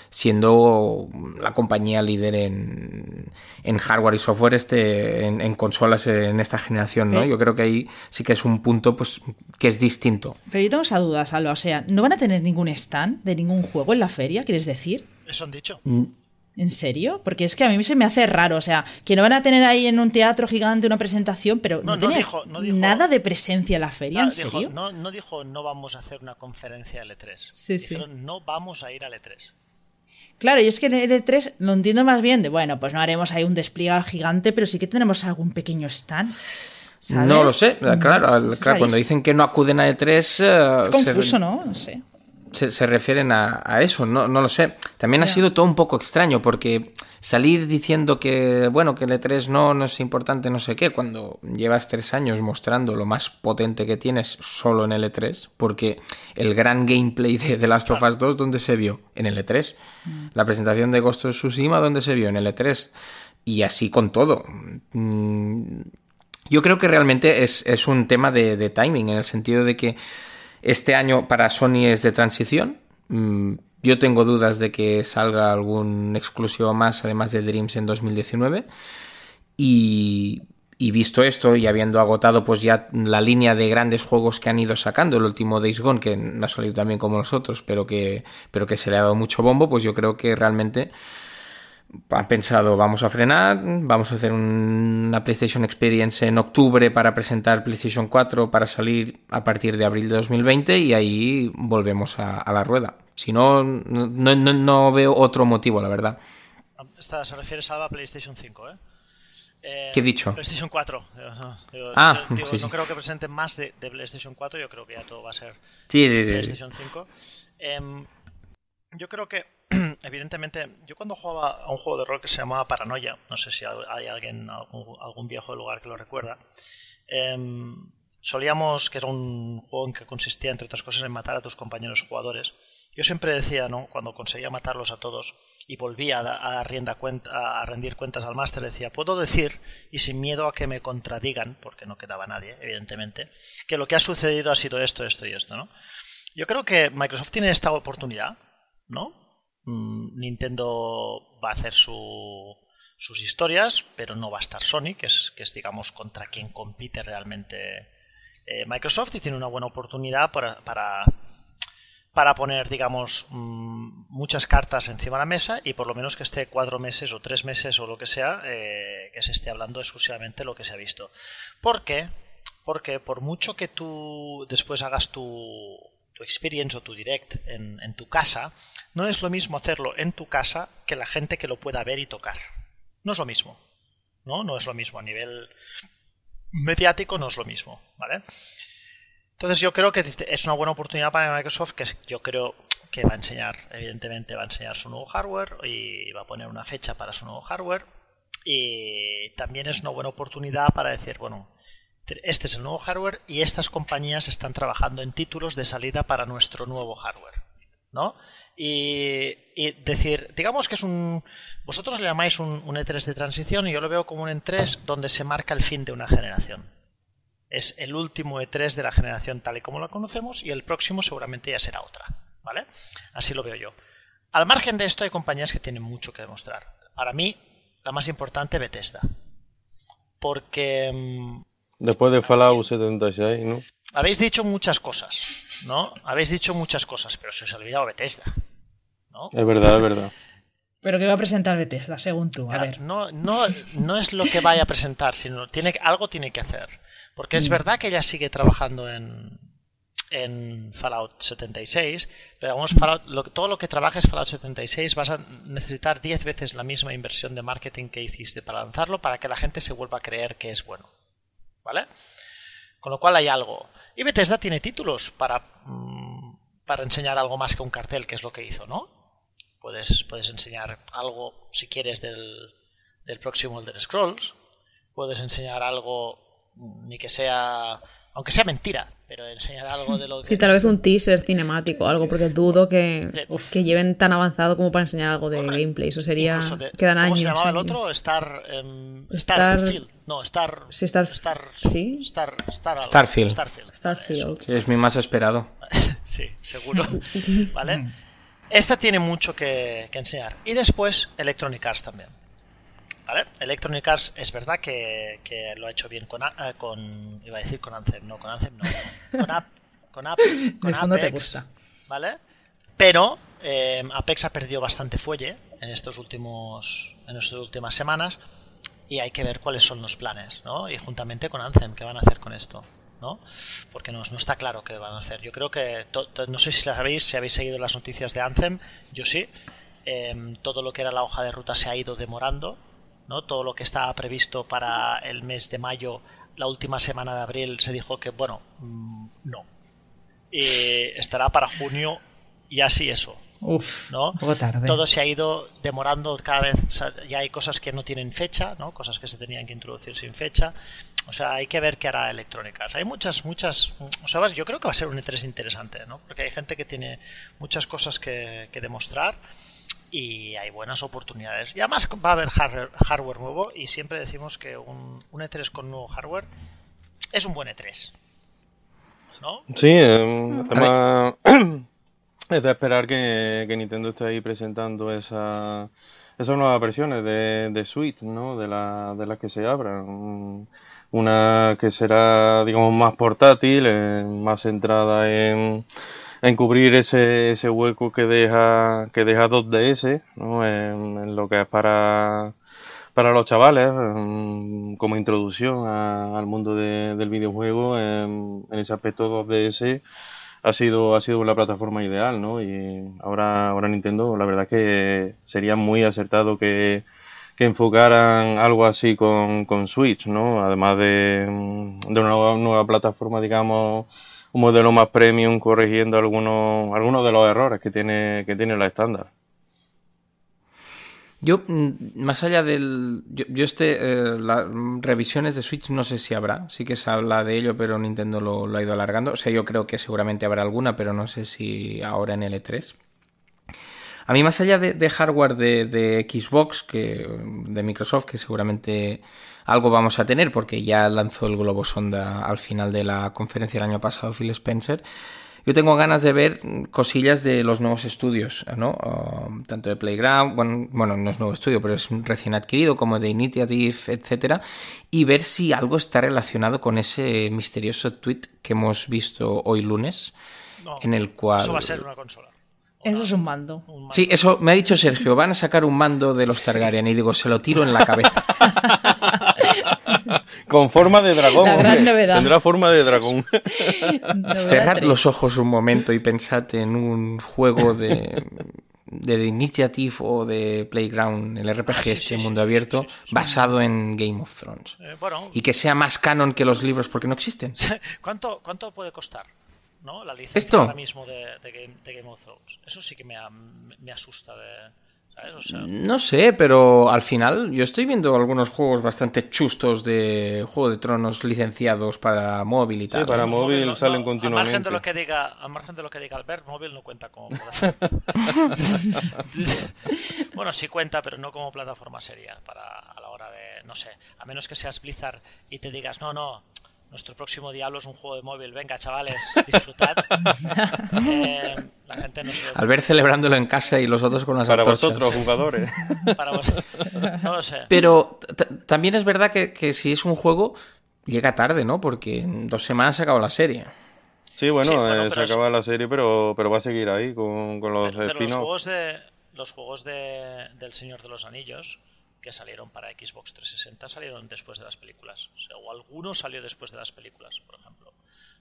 siendo la compañía líder en, en hardware y software este, en, en consolas en esta generación, ¿no? Yo creo que ahí sí que es un punto pues que es distinto. Pero yo tengo esa duda, Salva, o sea, ¿no van a tener ningún stand de ningún juego en la feria, quieres decir? Eso han dicho. Mm. ¿En serio? Porque es que a mí se me hace raro, o sea, que no van a tener ahí en un teatro gigante una presentación, pero no, no, no tenía dijo, no dijo, nada de presencia en la feria, no, ¿en dijo, serio? No, no dijo no vamos a hacer una conferencia al E tres. Sí, Dijeron, sí. no vamos a ir al E tres. Claro, y es que en el E tres lo entiendo más bien de, bueno, pues no haremos ahí un despliegue gigante, pero sí que tenemos algún pequeño stand, ¿sabes? No lo sé, claro, Es, es claro cuando dicen que no acuden a E tres... Uh, es confuso, se... ¿no? No sé. Se, se refieren a, a eso, no, no lo sé. También yeah. ha sido todo un poco extraño porque salir diciendo que, bueno, que el E tres no, no es importante, no sé qué, cuando llevas tres años mostrando lo más potente que tienes solo en el E tres, porque el gran gameplay de The Last of Us dos, ¿dónde se vio? En el E tres. Mm. La presentación de Ghost of Tsushima, ¿dónde se vio? En el E tres. Y así con todo. Mm, yo creo que realmente es, es un tema de, de timing, en el sentido de que este año para Sony es de transición. Yo tengo dudas de que salga algún exclusivo más, además de Dreams en dos mil diecinueve. Y, y visto esto, y habiendo agotado pues ya la línea de grandes juegos que han ido sacando, el último Days Gone, que no ha salido tan bien como los otros, pero que, pero que se le ha dado mucho bombo, pues yo creo que realmente han pensado, vamos a frenar, vamos a hacer una PlayStation Experience en octubre para presentar PlayStation cuatro para salir a partir de abril de dos mil veinte y ahí volvemos a, a la rueda. Si no, no, no, no veo otro motivo, la verdad. Esta se refiere a PlayStation cinco, ¿eh? Eh, ¿Qué he dicho? PlayStation cuatro. Digo, ah, digo, sí, no sí. creo que presenten más de, de PlayStation cuatro, yo creo que ya todo va a ser sí, sí, sí, PlayStation sí. cinco. Eh, yo creo que, evidentemente, yo cuando jugaba a un juego de rol que se llamaba Paranoia, no sé si hay alguien, algún, algún viejo del lugar que lo recuerda, eh, solíamos, que era un juego en que consistía, entre otras cosas, en matar a tus compañeros jugadores. Yo siempre decía, ¿no? Cuando conseguía matarlos a todos y volvía a, a, rienda cuenta, a rendir cuentas al máster, decía, puedo decir, y sin miedo a que me contradigan, porque no quedaba nadie, evidentemente, que lo que ha sucedido ha sido esto, esto y esto, ¿no? Yo creo que Microsoft tiene esta oportunidad, ¿no? Mm, Nintendo va a hacer su, sus historias, pero no va a estar Sony, que es, que es digamos, contra quien compite realmente eh, Microsoft, y tiene una buena oportunidad para... para para poner, digamos, mmm, muchas cartas encima de la mesa y por lo menos que esté cuatro meses o tres meses o lo que sea, eh, que se esté hablando exclusivamente de lo que se ha visto. ¿Por qué? Porque por mucho que tú después hagas tu, tu experience o tu direct en, en tu casa, no es lo mismo hacerlo en tu casa que la gente que lo pueda ver y tocar. No es lo mismo, ¿no? No es lo mismo a nivel mediático, no es lo mismo, ¿vale? Entonces yo creo que es una buena oportunidad para Microsoft, que yo creo que va a enseñar, evidentemente va a enseñar su nuevo hardware y va a poner una fecha para su nuevo hardware, y también es una buena oportunidad para decir, bueno, este es el nuevo hardware y estas compañías están trabajando en títulos de salida para nuestro nuevo hardware, ¿no? Y, y decir, digamos que es un, vosotros le llamáis un, un E tres de transición y yo lo veo como un E tres donde se marca el fin de una generación. Es el último E tres de la generación tal y como la conocemos y el próximo seguramente ya será otra, ¿vale? Así lo veo yo. Al margen de esto hay compañías que tienen mucho que demostrar. Para mí, la más importante, Bethesda. Porque... Después de Fallout setenta y seis, ¿no? Habéis dicho muchas cosas, ¿no? Habéis dicho muchas cosas, pero se os ha olvidado Bethesda, ¿no? Es verdad, es verdad. ¿Pero qué va a presentar Bethesda, según tú? A Claro, ver. No, no, no es lo que vaya a presentar, sino tiene, algo tiene que hacer. Porque es verdad que ella sigue trabajando en, en Fallout setenta y seis, pero digamos, Fallout, lo, todo lo que trabajes Fallout setenta y seis vas a necesitar diez veces la misma inversión de marketing que hiciste para lanzarlo para que la gente se vuelva a creer que es bueno, ¿vale? Con lo cual hay algo. Y Bethesda tiene títulos para, mmm, para enseñar algo más que un cartel, que es lo que hizo, ¿no? Puedes, puedes enseñar algo, si quieres, del, del próximo Elder Scrolls, puedes enseñar algo, ni que sea... aunque sea mentira, pero enseñar algo de lo que... Sí, tal vez un teaser cinemático o algo, porque dudo que, que lleven tan avanzado como para enseñar algo de Correcto. Gameplay. Eso sería... De, quedan ¿Cómo años. se llamaba años. el otro? Star... Um, Star... Starfield. No, Star... Sí, Star... Star... ¿Sí? Star... Star Starfield. Starfield. Starfield. Sí, es mi más esperado. Sí, seguro. ¿Vale? Esta tiene mucho que, que enseñar. Y después Electronic Arts también. ¿Vale? Electronic Arts es verdad que, que lo ha hecho bien con, uh, con... Iba a decir con Anthem. No, con Anthem no. Con, Ap, con, Ap, con en el fondo Apex, te gusta. ¿Vale? Pero eh, Apex ha perdido bastante fuelle en estos últimos en estas últimas semanas y hay que ver cuáles son los planes, ¿no? Y juntamente con Anthem, ¿qué van a hacer con esto? ¿No? Porque no, no está claro qué van a hacer. Yo creo que, to, to, no sé si sabéis, si habéis seguido las noticias de Anthem, yo sí. Eh, todo lo que era la hoja de ruta se ha ido demorando, ¿no? Todo lo que estaba previsto para el mes de mayo, la última semana de abril, se dijo que, bueno, mmm, no. Y estará para junio y así eso. Uf, ¿no? un poco tarde. Todo se ha ido demorando cada vez. O sea, ya hay cosas que no tienen fecha, ¿no? Cosas que se tenían que introducir sin fecha. O sea, hay que ver qué hará Electronic Arts. Hay muchas, muchas... O sea, yo creo que va a ser un E tres interesante, ¿no? Porque hay gente que tiene muchas cosas que, que demostrar y hay buenas oportunidades. Y además va a haber hardware, hardware nuevo y siempre decimos que un, un E tres con nuevo hardware es un buen E tres, ¿no? Sí, eh, además es de esperar que, que Nintendo esté ahí presentando esa, esas nuevas versiones de, de Switch, ¿no? De, la, de las que se abran. Una que será, digamos, más portátil, eh, más centrada en, en cubrir ese, ese hueco que deja que deja dos D S, ¿no? En, en lo que es para, para los chavales, um, como introducción a, al mundo de, del videojuego. En, en ese aspecto dos D S ha sido ha sido la plataforma ideal, ¿no? Y ahora ahora Nintendo, la verdad es que sería muy acertado que que enfocaran algo así con, con Switch, ¿no? Además de, de una nueva, nueva plataforma, digamos, un modelo más premium, corrigiendo algunos algunos de los errores que tiene que tiene la estándar. Yo, más allá del... Yo, yo este, eh, las revisiones de Switch no sé si habrá, sí que se habla de ello, pero Nintendo lo, lo ha ido alargando. O sea, yo creo que seguramente habrá alguna, pero no sé si ahora en el E tres. A mí, más allá de, de hardware de, de Xbox, que de Microsoft, que seguramente algo vamos a tener, porque ya lanzó el globo sonda al final de la conferencia el año pasado Phil Spencer, yo tengo ganas de ver cosillas de los nuevos estudios, ¿no? Uh, tanto de Playground, bueno, bueno, no es nuevo estudio, pero es recién adquirido, como de Initiative, etcétera, y ver si algo está relacionado con ese misterioso tweet que hemos visto hoy lunes, no, en el cual... Eso va a ser una consola. Eso es un mando. un mando. Sí, eso me ha dicho Sergio, van a sacar un mando de los Targaryen, y digo, se lo tiro en la cabeza. Con forma de dragón. La gran hombre. novedad. Tendrá forma de dragón. Cerrad los ojos un momento y pensad en un juego de, de, de Initiative o de Playground, el R P G, Ah, sí, este sí, mundo sí, abierto, sí, sí, sí. basado en Game of Thrones. Eh, bueno, Y que sea más canon que los libros porque no existen. ¿cuánto, ¿cuánto puede costar? ¿No? La licencia ¿Esto? ahora mismo de, de, Game, de Game of Thrones. Eso sí que me, me asusta de... ¿Sabes? O sea, No sé, pero al final yo estoy viendo algunos juegos bastante chustos de Juego de Tronos licenciados para móvil y tal. Sí, para móvil móvil no- salen no, continuamente. Al margen de lo que diga, al margen de lo que diga Albert, móvil no cuenta como plataforma. Bueno, sí cuenta, pero no como plataforma seria para a la hora de, no sé, a menos que seas Blizzard y te digas, no, no, nuestro próximo Diablo es un juego de móvil, venga chavales, disfrutad. Eh, la gente no se lo Al ver celebrándolo en casa y los otros con las Para antorchas. vosotros, jugadores. para vosotros. No lo sé. Pero t- también es verdad que, que si es un juego, llega tarde, ¿no? Porque en dos semanas se acaba la serie. Sí, bueno, Sí, bueno, eh, pero se es- acaba la serie, pero, pero va a seguir ahí con, con los Pero, pero los spin-offs. juegos de los juegos de del Señor de los Anillos que salieron para Xbox trescientos sesenta salieron después de las películas, o sea, o alguno salió después de las películas, por ejemplo,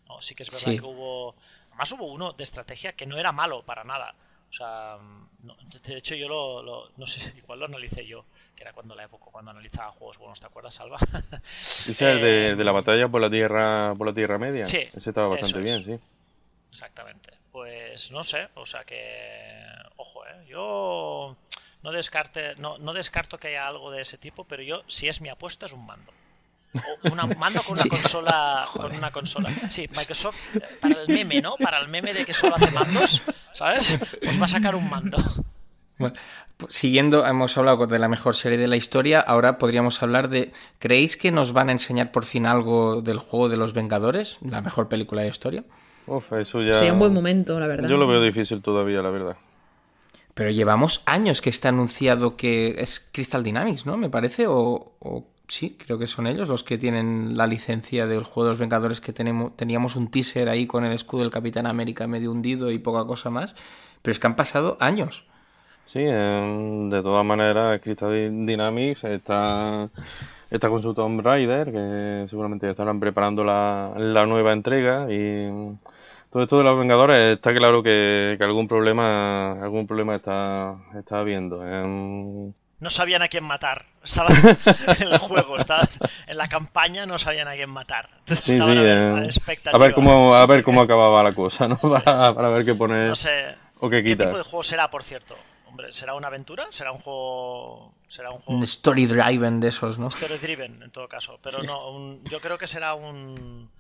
¿no? Sí que es verdad Sí. que hubo... Además hubo uno de estrategia que no era malo para nada. O sea, no, de hecho yo lo, lo... No sé, igual lo analicé yo, que era cuando la época, cuando analizaba juegos buenos, ¿te acuerdas, Salva? Ese es el de, de la batalla por la Tierra por la Tierra Media. Sí, ese estaba bastante eso bien, es. sí. Exactamente. Pues no sé, o sea que... Ojo, ¿eh? Yo no, descarte, no, no descarto que haya algo de ese tipo, pero yo, si es mi apuesta, es un mando. O una, mando con una Sí. consola con una consola. Sí, Microsoft, eh, para el meme, ¿no? Para el meme de que solo hace mandos, ¿sabes? Pues va a sacar un mando. Bueno, pues, siguiendo, hemos hablado de la mejor serie de la historia, ahora podríamos hablar de... ¿Creéis que nos van a enseñar por fin algo del juego de los Vengadores? La mejor película de la historia. Uf, eso ya... Sería un buen momento, la verdad. Yo lo veo difícil todavía, la verdad. Pero llevamos años que está anunciado que es Crystal Dynamics, ¿no? Me parece, o... o... Sí, creo que son ellos los que tienen la licencia del juego de los Vengadores, que tenemos, teníamos un teaser ahí con el escudo del Capitán América medio hundido y poca cosa más. Pero es que han pasado años. Sí, eh, de todas maneras, Crystal Dynamics está, está con su Tomb Raider, que seguramente ya estarán preparando la, la nueva entrega. Y todo esto de los Vengadores está claro que, que algún problema algún problema está, está habiendo. Eh, No sabían a quién matar. Estaban en el juego, estaban en la campaña, no sabían a quién matar. Entonces Sí, estaban sí, a, ver, eh, a la expectativa. a ver cómo a ver cómo acababa la cosa, ¿no? Para, para ver qué poner No sé. o qué ¿Qué quitar. tipo de juego será, por cierto? Hombre, ¿será una aventura? ¿Será un juego...? ¿Será un juego Un story driven de esos, ¿no? story driven, en todo caso? Pero Sí. no, un- yo creo que será un...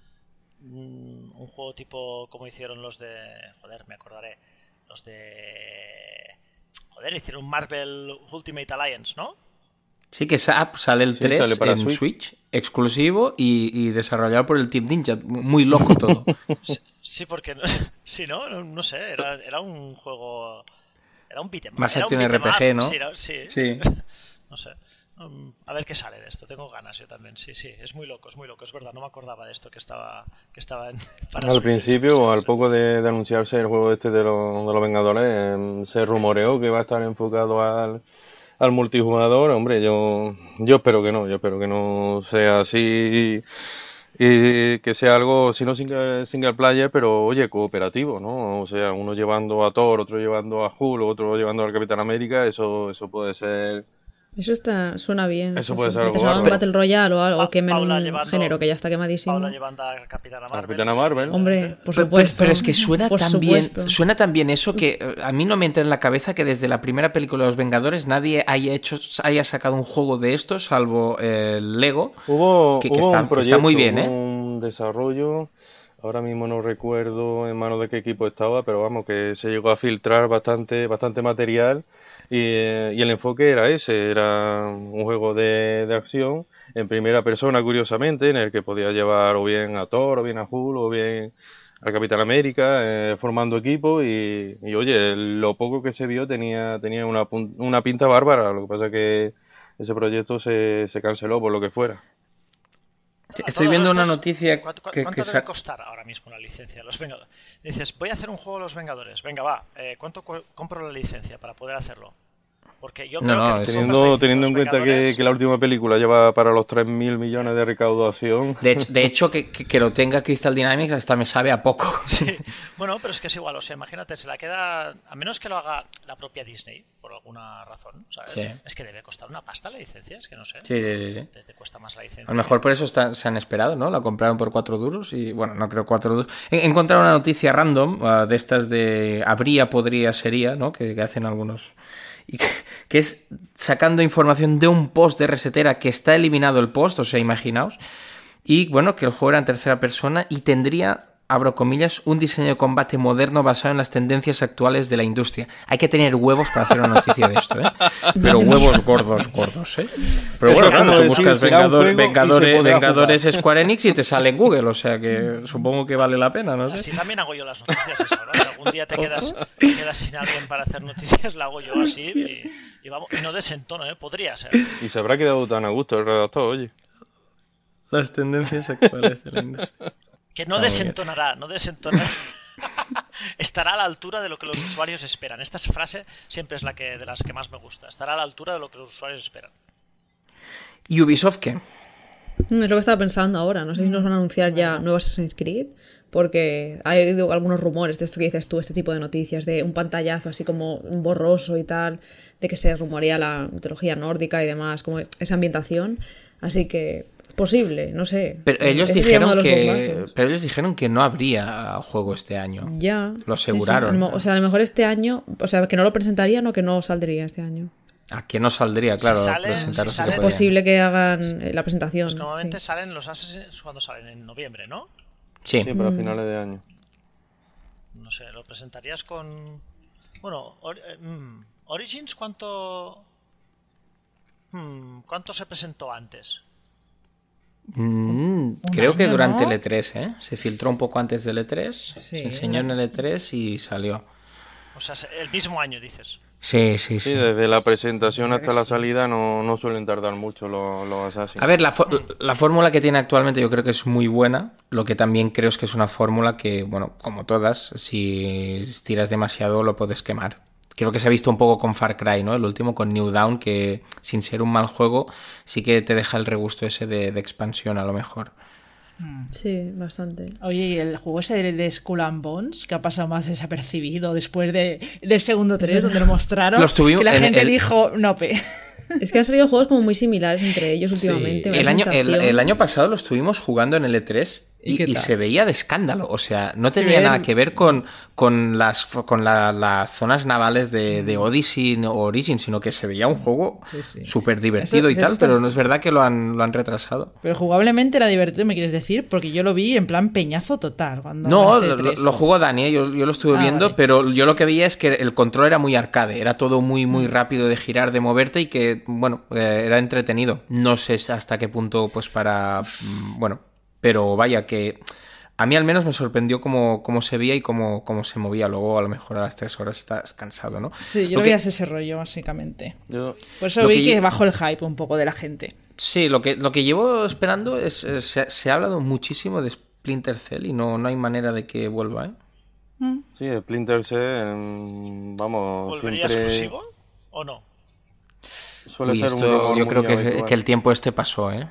Un un juego tipo como hicieron los de... Joder, me acordaré. Los de... Joder, hicieron un Marvel Ultimate Alliance, ¿no? Sí, que esa app sale el Sí, tres sale para en Switch, Switch. exclusivo y, y desarrollado por el Team Ninja. Muy loco todo. Sí, sí, porque... no- Sí, ¿no? No, no sé, era, era un juego... Era un beat'em up. Más era un acción beat'em R P G, up, ¿no? Sí, era- sí. Sí. No sé. Um, A ver qué sale de esto. Tengo ganas yo también. Sí, sí. Es muy loco, es muy loco. Es verdad. No me acordaba de esto que estaba, que estaba en, para Al Switch. principio, Sí, o al sí. poco de, de anunciarse el juego este de, los de los Vengadores, eh, se rumoreó que va a estar enfocado al, al multijugador. Hombre, yo yo espero que no, yo espero que no sea así y que sea algo, si no single, single player, pero oye, cooperativo, ¿no? O sea, uno llevando a Thor, otro llevando a Hulk, otro llevando al Capitán América, eso eso puede ser... Eso está, suena bien. Eso sí, puede sí. ser algo Mientras hagan un guapo. Battle Royale o algo, Pa- o quemen Paula un llevando- género que ya está quemadísimo. Paula llevando a Capitana A Marvel. Capitana Marvel. Hombre, por Pero- supuesto. Pero, pero es que suena por tan bien, supuesto. suena tan bien eso que eh, a mí no me entra en la cabeza que desde la primera película de los Vengadores nadie haya hecho, haya sacado un juego de estos, salvo el Lego. Hubo, que- que hubo está- un que proyecto, está muy bien, hubo ¿eh? un desarrollo, ahora mismo no recuerdo en manos de qué equipo estaba, pero vamos, que se llegó a filtrar bastante, bastante material y, eh, y el enfoque era ese, era un juego de, de acción en primera persona, curiosamente, en el que podía llevar o bien a Thor, o bien a Hulk, o bien al Capitán América, eh, formando equipo y, y, oye, lo poco que se vio tenía, tenía una, pun- una pinta bárbara, lo que pasa que ese proyecto se, se canceló por lo que fuera. A Estoy todos viendo una estos, noticia ¿Cuánto, cu- que, cuánto que debe sa- costar ahora mismo la licencia de los Vengadores? Dices, voy a hacer un juego de los Vengadores. Venga, va. eh, ¿Cuánto cu- compro la licencia para poder hacerlo? Porque yo No, creo no, que es- compras la Teniendo, licencia teniendo de en los cuenta que, Vengadores- que la última película lleva para los tres mil millones de recaudación. De hecho, de hecho que, que- que lo tenga Crystal Dynamics hasta me sabe a poco. Sí. Bueno, pero es que es igual, o sea, imagínate, se la queda, a menos que lo haga la propia Disney, por alguna razón, ¿sabes? Sí. Es que debe costar una pasta la licencia, es que no sé. Sí, sí, sí, sí. Te, te cuesta más la licencia. A lo mejor por eso está- se han esperado, ¿no? La compraron por cuatro duros y, bueno, no creo cuatro duros. He he encontrado una noticia random uh, de estas de habría, podría, sería, ¿no? Que, que hacen algunos... Y que, que es sacando información de un post de Resetera que está eliminado el post, o sea, imaginaos. Y, bueno, que el juego era en tercera persona y tendría... abro comillas, un diseño de combate moderno basado en las tendencias actuales de la industria. Hay que tener huevos para hacer una noticia de esto, ¿eh? Pero huevos gordos, gordos, ¿eh? Pero bueno, Eso claro, como tú decir, buscas será un Vengador- juego y se Vengadores, podrá Vengadores Square Enix y te sale en Google, o sea que supongo que vale la pena, no sé. Así también hago yo las noticias, eso, ¿no? Si algún día te quedas, te quedas sin alguien para hacer noticias, la hago yo así y, y vamos, y no desentono, ¿eh? Podría ser. Y se habrá quedado tan a gusto el redactor, oye. Las tendencias actuales de la industria. Que no Está muy desentonará, no desentonará. Estará a la altura de lo que los usuarios esperan. Esta frase siempre es la que de las que más me gusta. Estará a la altura de lo que los usuarios esperan. ¿Y Ubisoft qué? Es lo que estaba pensando ahora. No sé si nos van a anunciar ya nuevos Assassin's Creed, porque hay oído algunos rumores de esto que dices tú, este tipo de noticias, de un pantallazo así como un borroso y tal, de que se rumorea la mitología nórdica y demás, como esa ambientación. Así que posible, no sé. Pero ellos Ese sería uno dijeron de los que bombazos. pero ellos dijeron que no habría juego este año. Ya. Lo sí, sí. aseguraron. A lo mo- O sea, a lo mejor este año, o sea, que no lo presentarían o que no saldría este año. ¿A qué no saldría? Claro, Si sale- presentarlo si sí que sale- podrían. Posible que hagan eh, la presentación. Pues normalmente sí. salen los Assassins cuando salen, en noviembre, ¿no? Sí. Sí, pero a finales de año. No sé, lo presentarías con... Bueno, Or- eh, mm, Origins, ¿cuánto... Hmm, ¿cuánto se presentó antes? Mm, creo que año, durante ¿no? el E tres, ¿eh? Se filtró un poco antes del E tres, Sí, se enseñó en el E tres y salió. O sea, el mismo año, dices. Sí, sí, Sí, sí. desde la presentación hasta la salida no, no suelen tardar mucho los, los Assassin's. A ver, la, for- la fórmula que tiene actualmente yo creo que es muy buena. Lo que también creo es que es una fórmula que, bueno, como todas, si tiras demasiado lo puedes quemar. Creo que se ha visto un poco con Far Cry, ¿no? El último con New Dawn, que sin ser un mal juego, sí que te deja el regusto ese de, de expansión a lo mejor. Sí, bastante. Oye, ¿y el juego ese de, de Skull and Bones, que ha pasado más desapercibido después de, del segundo trailer donde lo mostraron? Los tuvimos que la en gente el- dijo, no, pe. Es que han salido juegos como muy similares entre ellos últimamente. me da El año, el, sensación. el año pasado lo estuvimos jugando en el E tres ¿Y y, qué y tal? se veía de escándalo. O sea, no Se tenía ve nada el- que ver con, con las con la- las zonas navales de, de Odyssey o Origin, sino que se veía un juego Sí, sí. súper divertido Eso- y eso tal, está- pero no es verdad que lo han, lo han retrasado. Pero jugablemente era divertido, me quieres decir, porque yo lo vi en plan peñazo total. Cuando No, ganaste lo, tres. lo jugó Dani, ¿eh? yo, yo lo estuve Ah, viendo, vale. pero yo lo que veía es que el control era muy arcade, era todo muy Mm. muy rápido de girar, de moverte y que, bueno, eh, era entretenido. No sé hasta qué punto, pues para, mm, bueno, pero vaya que a mí al menos me sorprendió cómo, cómo se veía y cómo, cómo se movía. Luego a lo mejor a las tres horas estás cansado, ¿no? Sí, yo Lo lo que- vi ese rollo, básicamente. Yo, Por eso Lo vi que que, yo- bajó el hype un poco de la gente. Sí, lo que, lo que llevo esperando es, eh, se, se ha hablado muchísimo de Splinter Cell y no, no hay manera de que vuelva, ¿eh? sí, Splinter Cell, mm, vamos, ¿Volvería siempre exclusivo o no? suele Uy, ser un esto rumor yo muy creo que, habitual. que el tiempo este pasó, ¿eh?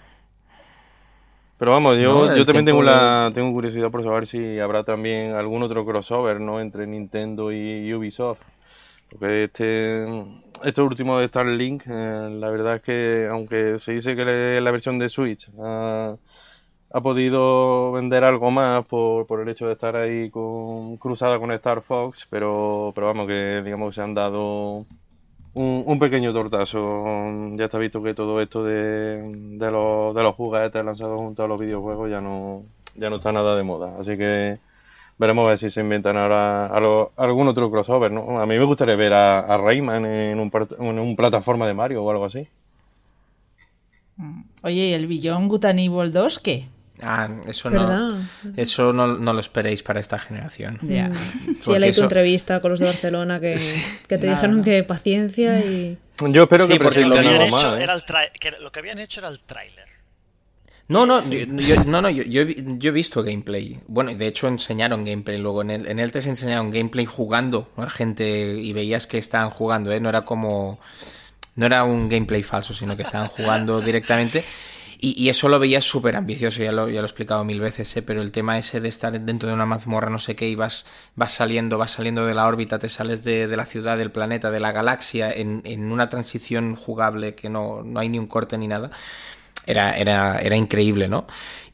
Pero vamos, yo, No, el yo también tengo, tiempo la, tengo curiosidad por saber si habrá también algún otro crossover, ¿no? Entre Nintendo y Ubisoft. Porque este, este último de Starlink, eh, la verdad es que, aunque se dice que le- la versión de Switch ha, ha podido vender algo más por, por el hecho de estar ahí con, cruzada con Star Fox, pero, pero vamos, que digamos se han dado un, un pequeño tortazo. Ya está visto que todo esto de, de, los, de los juguetes lanzados junto a los videojuegos ya no, ya no está nada de moda. Así que veremos a ver si se inventan ahora algo- algún otro crossover, ¿no? A mí me gustaría ver a, a Rayman en un, part- en un plataforma de Mario o algo así. Oye, ¿y el Beyond Good and Evil dos qué? Ah, eso no, ¿Verdad? eso no, no lo esperéis para esta generación. Ya. Sí, Porque leí tu eso- entrevista con los de Barcelona que, que te dijeron que paciencia y... Yo espero Sí, que porque Lo que, presenten habían algo hecho más, ¿eh? era el trai- que lo que habían hecho era el tráiler. No, no, yo, yo- no, no, yo, yo, he vi- yo he visto gameplay. Bueno, y de hecho enseñaron gameplay luego. En el, en el test enseñaron gameplay jugando, ¿no? Gente, y veías que estaban jugando, ¿eh? No era como... No era un gameplay falso, sino que estaban jugando directamente. Y, y eso lo veías súper ambicioso, ya lo, ya lo he explicado mil veces, ¿eh? Pero el tema ese de estar dentro de una mazmorra, no sé qué, y vas, vas saliendo, vas saliendo de la órbita, te sales de, de la ciudad, del planeta, de la galaxia, en, en una transición jugable que no, no hay ni un corte ni nada, era, era, era increíble, ¿no?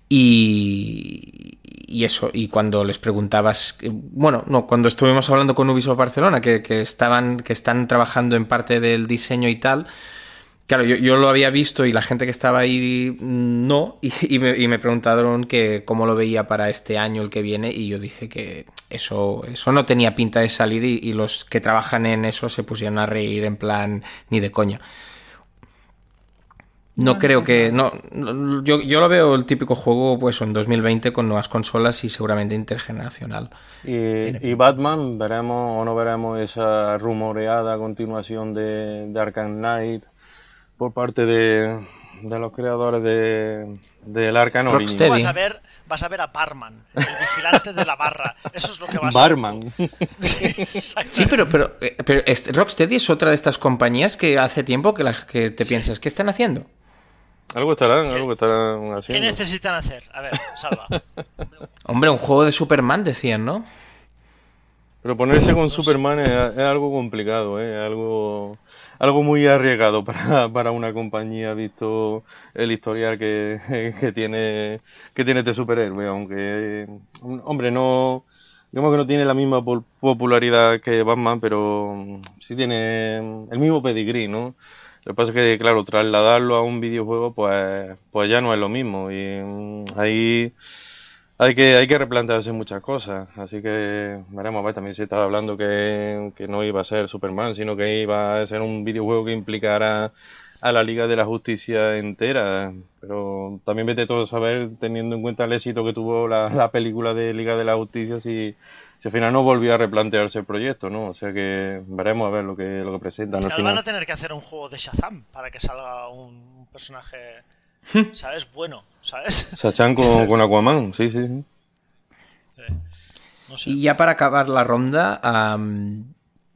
Y, y eso, y cuando les preguntabas, bueno, no, cuando estuvimos hablando con Ubisoft Barcelona, que, que estaban, que están trabajando en parte del diseño y tal. Claro, yo, yo lo había visto y la gente que estaba ahí no, y, y, me, y me preguntaron que cómo lo veía para este año, el que viene, y yo dije que eso, eso no tenía pinta de salir y, y los que trabajan en eso se pusieron a reír en plan ni de coña. No creo que... no, no, yo, yo lo veo el típico juego pues en dos mil veinte con nuevas consolas y seguramente intergeneracional. Y, y Batman, veremos o no veremos esa rumoreada continuación de, de Arkham Knight por parte de, de los creadores de del Arkham Origins. Rocksteady. Vas a ver, vas a ver a Barman, el vigilante de la barra. Eso es lo que vas Barman. a ver. Exacto. Sí, pero, pero, eh, pero este- Rocksteady es otra de estas compañías que hace tiempo que, la, que te piensas, ¿qué están haciendo? Algo estarán, ¿Qué? algo que estarán haciendo. ¿Qué necesitan hacer? A ver, Salva. Hombre, un juego de Superman decían, ¿no? Pero ponerse con Superman es, es algo complicado, ¿eh? Algo, algo muy arriesgado para, para una compañía, visto el historial que, que tiene que tiene este superhéroe, aunque, hombre, no, digamos que no tiene la misma pol- popularidad que Batman, pero sí tiene el mismo pedigrí, ¿no? Lo que pasa es que, claro, trasladarlo a un videojuego, pues, pues ya no es lo mismo, y mm, ahí hay que, hay que replantearse muchas cosas, así que veremos. A ver, también se estaba hablando que, que no iba a ser Superman, sino que iba a ser un videojuego que implicara a la Liga de la Justicia entera, pero también vete todo a saber, teniendo en cuenta el éxito que tuvo la, la película de Liga de la Justicia, si, si al final no volvió a replantearse el proyecto, ¿no? O sea que veremos a ver lo que, lo que presentan al Al final. van a tener que hacer un juego de Shazam para que salga un personaje, ¿sabes? Bueno, ¿sabes? Sachan con, con Aquaman, sí, sí, sí. Sí. No sé. Y ya para acabar la ronda, um,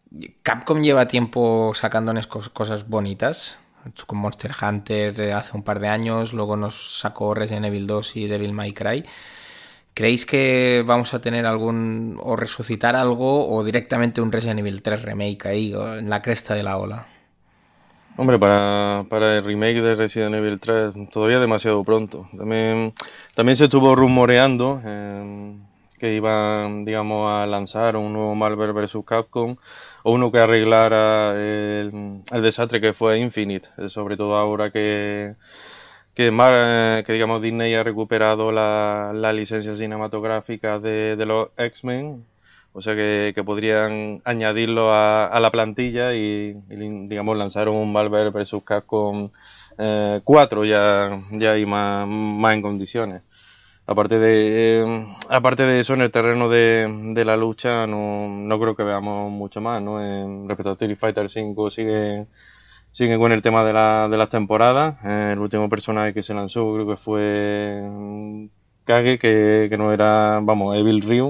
Capcom lleva tiempo sacándonos cos- cosas bonitas. Con Monster Hunter eh, hace un par de años, luego nos sacó Resident Evil dos y Devil May Cry. ¿Creéis que vamos a tener algún, o resucitar algo, o directamente un Resident Evil tres remake ahí, o en la cresta de la ola? Hombre, para, para el remake de Resident Evil tres todavía demasiado pronto. También, también se estuvo rumoreando eh, que iban, digamos, a lanzar un nuevo Marvel versus. Capcom, o uno que arreglara el, el desastre que fue Infinite, eh, sobre todo ahora que que, Mar- que digamos Disney ha recuperado la, la licencia cinematográfica de, de los X-Men, o sea que, que podrían añadirlo a, a la plantilla y, y, digamos, lanzar un Marvel versus. Capcom eh, cuatro ya, ya hay más, más en condiciones. Aparte de eh, aparte de eso, en el terreno de, de la lucha no, no creo que veamos mucho más, ¿no? En, respecto a Street Fighter cinco sigue sigue con el tema de, la, de las temporadas. Eh, el último personaje que se lanzó creo que fue mm, Kage, que, que no era, vamos, Evil Ryu.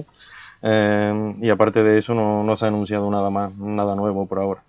Eh, y aparte de eso no, no se ha anunciado nada más, nada nuevo por ahora.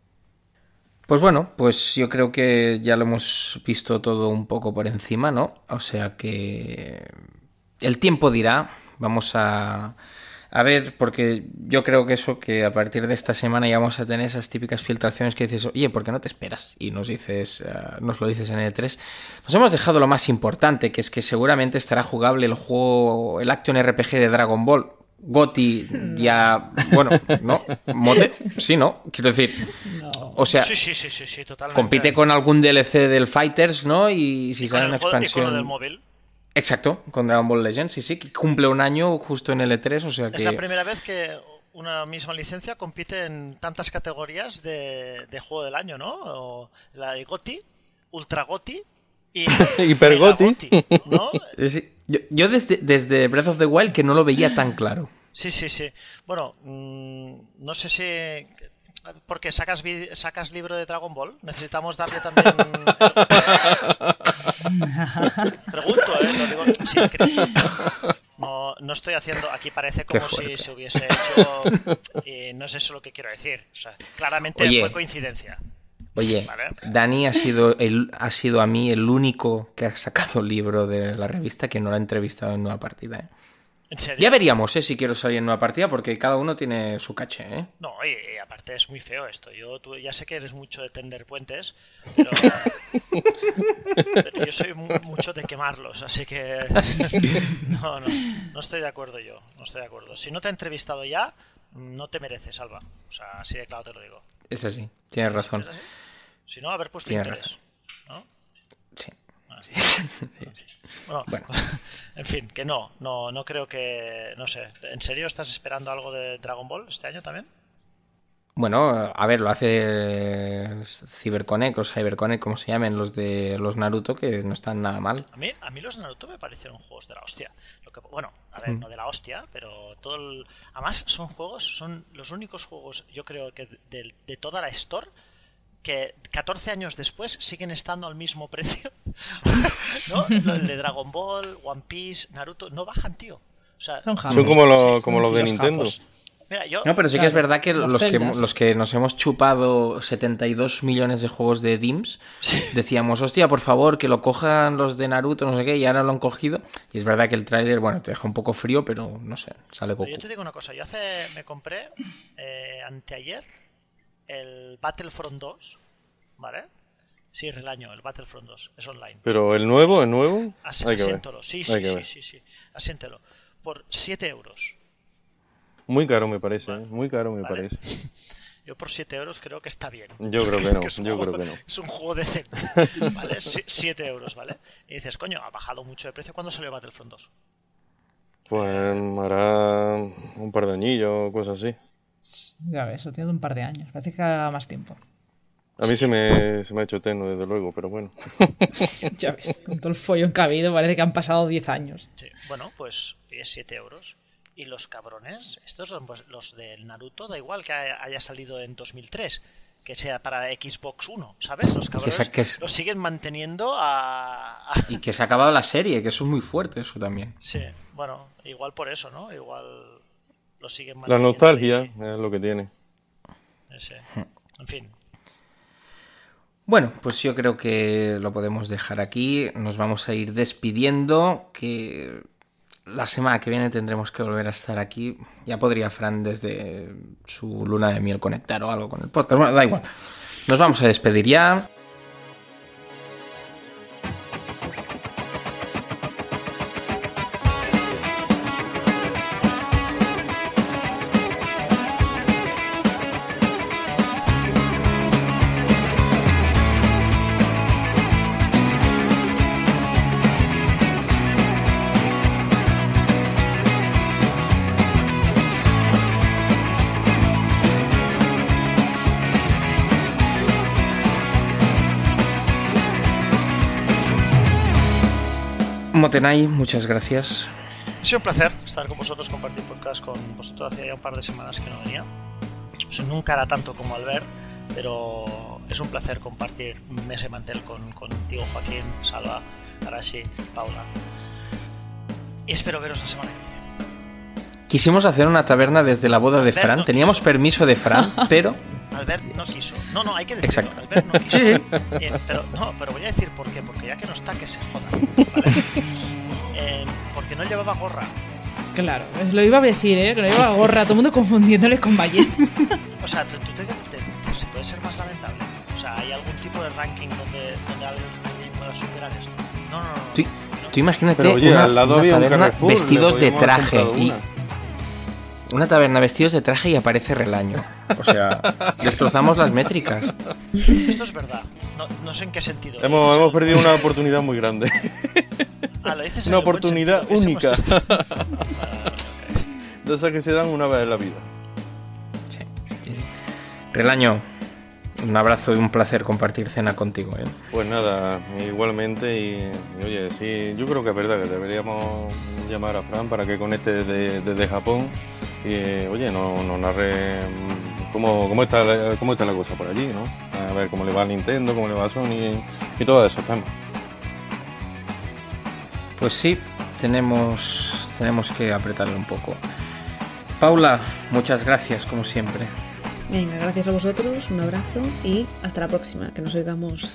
Pues bueno, pues yo creo que ya lo hemos visto todo un poco por encima, ¿no? O sea que el tiempo dirá. Vamos a, a ver, porque yo creo que eso, que a partir de esta semana ya vamos a tener esas típicas filtraciones que dices, oye, ¿por qué no te esperas? Y nos dices, uh, nos lo dices en el E tres. Nos hemos dejado lo más importante, que es que seguramente estará jugable el juego, el Action R P G de Dragon Ball. Goti ya, bueno, ¿no? ¿Mote? Sí, ¿no? Quiero decir, no. O sea, sí, sí, sí, sí, sí, totalmente. Compite con algún D L C del Fighters, ¿no? Y si y sale una expansión... Y con el del móvil. Exacto, con Dragon Ball Legends, sí, sí, que cumple un año justo en el E tres, o sea que... Es la primera vez que una misma licencia compite en tantas categorías de, de juego del año, ¿no? O la de Goti, Ultra Goti y Hiper Goti, ¿no? Sí. Yo, yo desde, desde Breath of the Wild que no lo veía tan claro. Sí, sí, sí. Bueno, mmm, no sé si... Porque sacas, sacas libro de Dragon Ball. Necesitamos darle también... Pregunto, ¿eh? Lo digo sin crítica. No, no estoy haciendo... Aquí parece como si se hubiese hecho... Y no es eso lo que quiero decir. O sea, claramente Oye. fue coincidencia. Oye, ¿vale? Dani ha sido, el, ha sido a mí el único que ha sacado el libro de la revista que no lo ha entrevistado en Nueva Partida, ¿eh? ¿En serio? Ya veríamos, ¿eh? Si quiero salir en Nueva Partida, porque cada uno tiene su caché, ¿eh? No, y, y aparte es muy feo esto. Yo tú, ya sé que eres mucho de tender puentes, pero, pero yo soy mu mucho de quemarlos, así que no, no, no estoy de acuerdo yo, no estoy de acuerdo. Si no te he entrevistado ya, no te mereces, Alba. O sea, así de claro te lo digo. Es así, tienes razón. ¿Es así? Si no, haber puesto tienes interés, razón. ¿no? Sí. Ah, sí. Sí. Bueno, bueno, en fin, que no, no, no creo que, no sé. ¿En serio estás esperando algo de Dragon Ball este año también? Bueno, a ver, lo hace CyberConnect o CyberConnect, como se llamen, los de los Naruto, que no están nada mal. A mí, a mí los Naruto me parecieron juegos de la hostia. Lo que, bueno, a ver, mm. no de la hostia, pero todo el... Además son juegos, son los únicos juegos, yo creo que de, de toda la Store, que catorce años después siguen estando al mismo precio. ¿No? El de Dragon Ball, One Piece, Naruto, no bajan, tío. O sea, son, son como, lo, como los de Nintendo. Japos. Mira, yo... No, pero sí que es Claro, verdad que las los, que celdas. los que nos hemos chupado setenta y dos millones de juegos de Dims, decíamos, hostia, por favor, que lo cojan los de Naruto, no sé qué, y ahora lo han cogido. Y es verdad que el tráiler, bueno, te deja un poco frío, pero no sé, sale Goku. Yo te digo una cosa, yo hace me compré eh, anteayer el Battlefront dos, ¿vale? Sí, es el año, el Battlefront dos, es online. Pero el nuevo, el nuevo, As- hay que ver. asiéntelo, sí, sí, Hay que sí, ver. sí, sí, asiéntelo. Por siete euros. Muy caro me parece, ¿eh? Muy caro me Vale. parece. Yo por siete euros creo que está bien. Yo creo que no, es un yo juego, creo que no. Es un juego decente, ¿vale? siete euros, ¿vale? Y dices, coño, ha bajado mucho de precio. ¿Cuándo salió Battlefront dos? Pues hará un par de añillos o cosas así. Ya ves, lo tiene de un par de años. Parece que haga más tiempo. A mí se me, se me ha hecho eterno, desde luego, pero bueno. Ya ves, con todo el follón que ha habido, parece que han pasado diez años. Sí. Bueno, pues es siete euros. Y los cabrones, estos son pues, los del Naruto, da igual que haya haya salido en dos mil tres, que sea para Xbox One, ¿sabes? Los cabrones sa- que es- los siguen manteniendo a... a- Y que se ha acabado la serie, que eso es muy fuerte, eso también. Sí, bueno, igual por eso, ¿no? Igual los siguen La manteniendo. nostalgia y- es lo que tiene. Sí. En fin. Bueno, pues yo creo que lo podemos dejar aquí. Nos vamos a ir despidiendo, que la semana que viene tendremos que volver a estar aquí. Ya podría Fran desde su luna de miel conectar o algo con el podcast. Bueno, da igual. Nos vamos a despedir ya. Motenai, muchas gracias. Ha sido un placer estar con vosotros, compartir podcast con vosotros. Hacía ya un par de semanas que no venía. O sea, nunca era tanto como Albert, pero es un placer compartir mesa y mantel con, contigo, Joaquín, Salva, Arashi, Paula. Y espero veros la semana que viene. Quisimos hacer una taberna desde la boda de Albert Fran. no Teníamos quiso. permiso de Fran, pero... Albert no quiso. No, no, hay que decirlo. Exacto. Albert no quiso. Sí, sí. Eh, pero, no, pero voy a decir por qué. Porque ya que no está, que se joda. ¿Vale? Eh, porque no llevaba gorra. Claro, lo iba a decir, ¿eh? Que no lleva gorra, todo el mundo confundiéndole con Bayet. O sea, tú te, te, te- se puede ser más lamentable. O sea, ¿hay algún tipo de ranking donde, donde alguien alguien pueda superar eso? No, no, no. no. Tú, tú imagínate Pero oye, una, al lado una había un taberna Carrefour, le vestidos de podíamos haber traje comprado y... una. Una taberna vestidos de traje y aparece Relaño. O sea, destrozamos las métricas. Esto es verdad. No, no sé en qué sentido. Hemos, Dices, hemos perdido una oportunidad muy grande. ah, lo dices en Una el buen oportunidad sentido, que única. hemos visto. De esas que se dan una vez en la vida. Sí, sí, sí. Relaño, un abrazo y un placer compartir cena contigo, ¿eh? Pues nada, igualmente y, y oye, sí, yo creo que es verdad que deberíamos llamar a Fran para que conecte desde, desde Japón y oye, nos no narre mm, cómo, cómo, está la, cómo está la cosa por allí, ¿no? A ver cómo le va a Nintendo, cómo le va a Sony y todos esos temas. Pues sí, tenemos, tenemos que apretarle un poco. Paula, muchas gracias, como siempre. Venga, gracias a vosotros, un abrazo y hasta la próxima, que nos oigamos.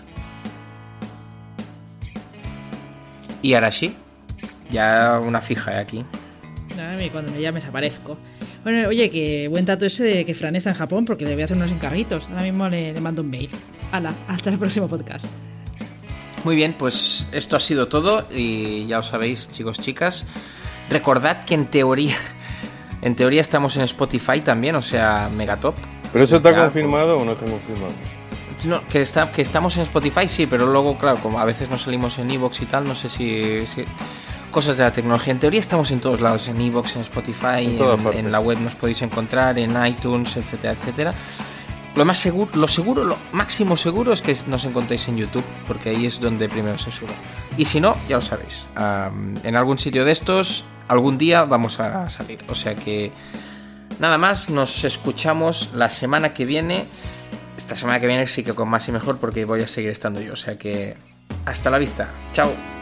Y Arashi, ya una fija ¿eh? aquí. Ay, cuando me llames aparezco. Bueno, oye, que buen dato ese de que Fran está en Japón porque le voy a hacer unos encarguitos. Ahora mismo le, le mando un mail. Hala, hasta el próximo podcast. Muy bien, pues esto ha sido todo y ya os sabéis, chicos, chicas. Recordad que en teoría, en teoría estamos en Spotify también, o sea, Megatop. ¿Pero eso está Ya, confirmado o no está confirmado? No, que, está, que estamos en Spotify, sí, pero luego, claro, como a veces no salimos en iVoox y tal, no sé si, si... Cosas de la tecnología. En teoría estamos en todos lados, en iVoox, en Spotify, En en, todas partes. en la web nos podéis encontrar, en iTunes, etcétera, etcétera. Lo más seguro, lo seguro, lo máximo seguro es que nos encontréis en YouTube, porque ahí es donde primero se sube. Y si no, ya lo sabéis, um, en algún sitio de estos, algún día vamos a salir. O sea que, nada más, nos escuchamos la semana que viene. Esta semana que viene sí que con más y mejor, porque voy a seguir estando yo. O sea que, hasta la vista. Chao.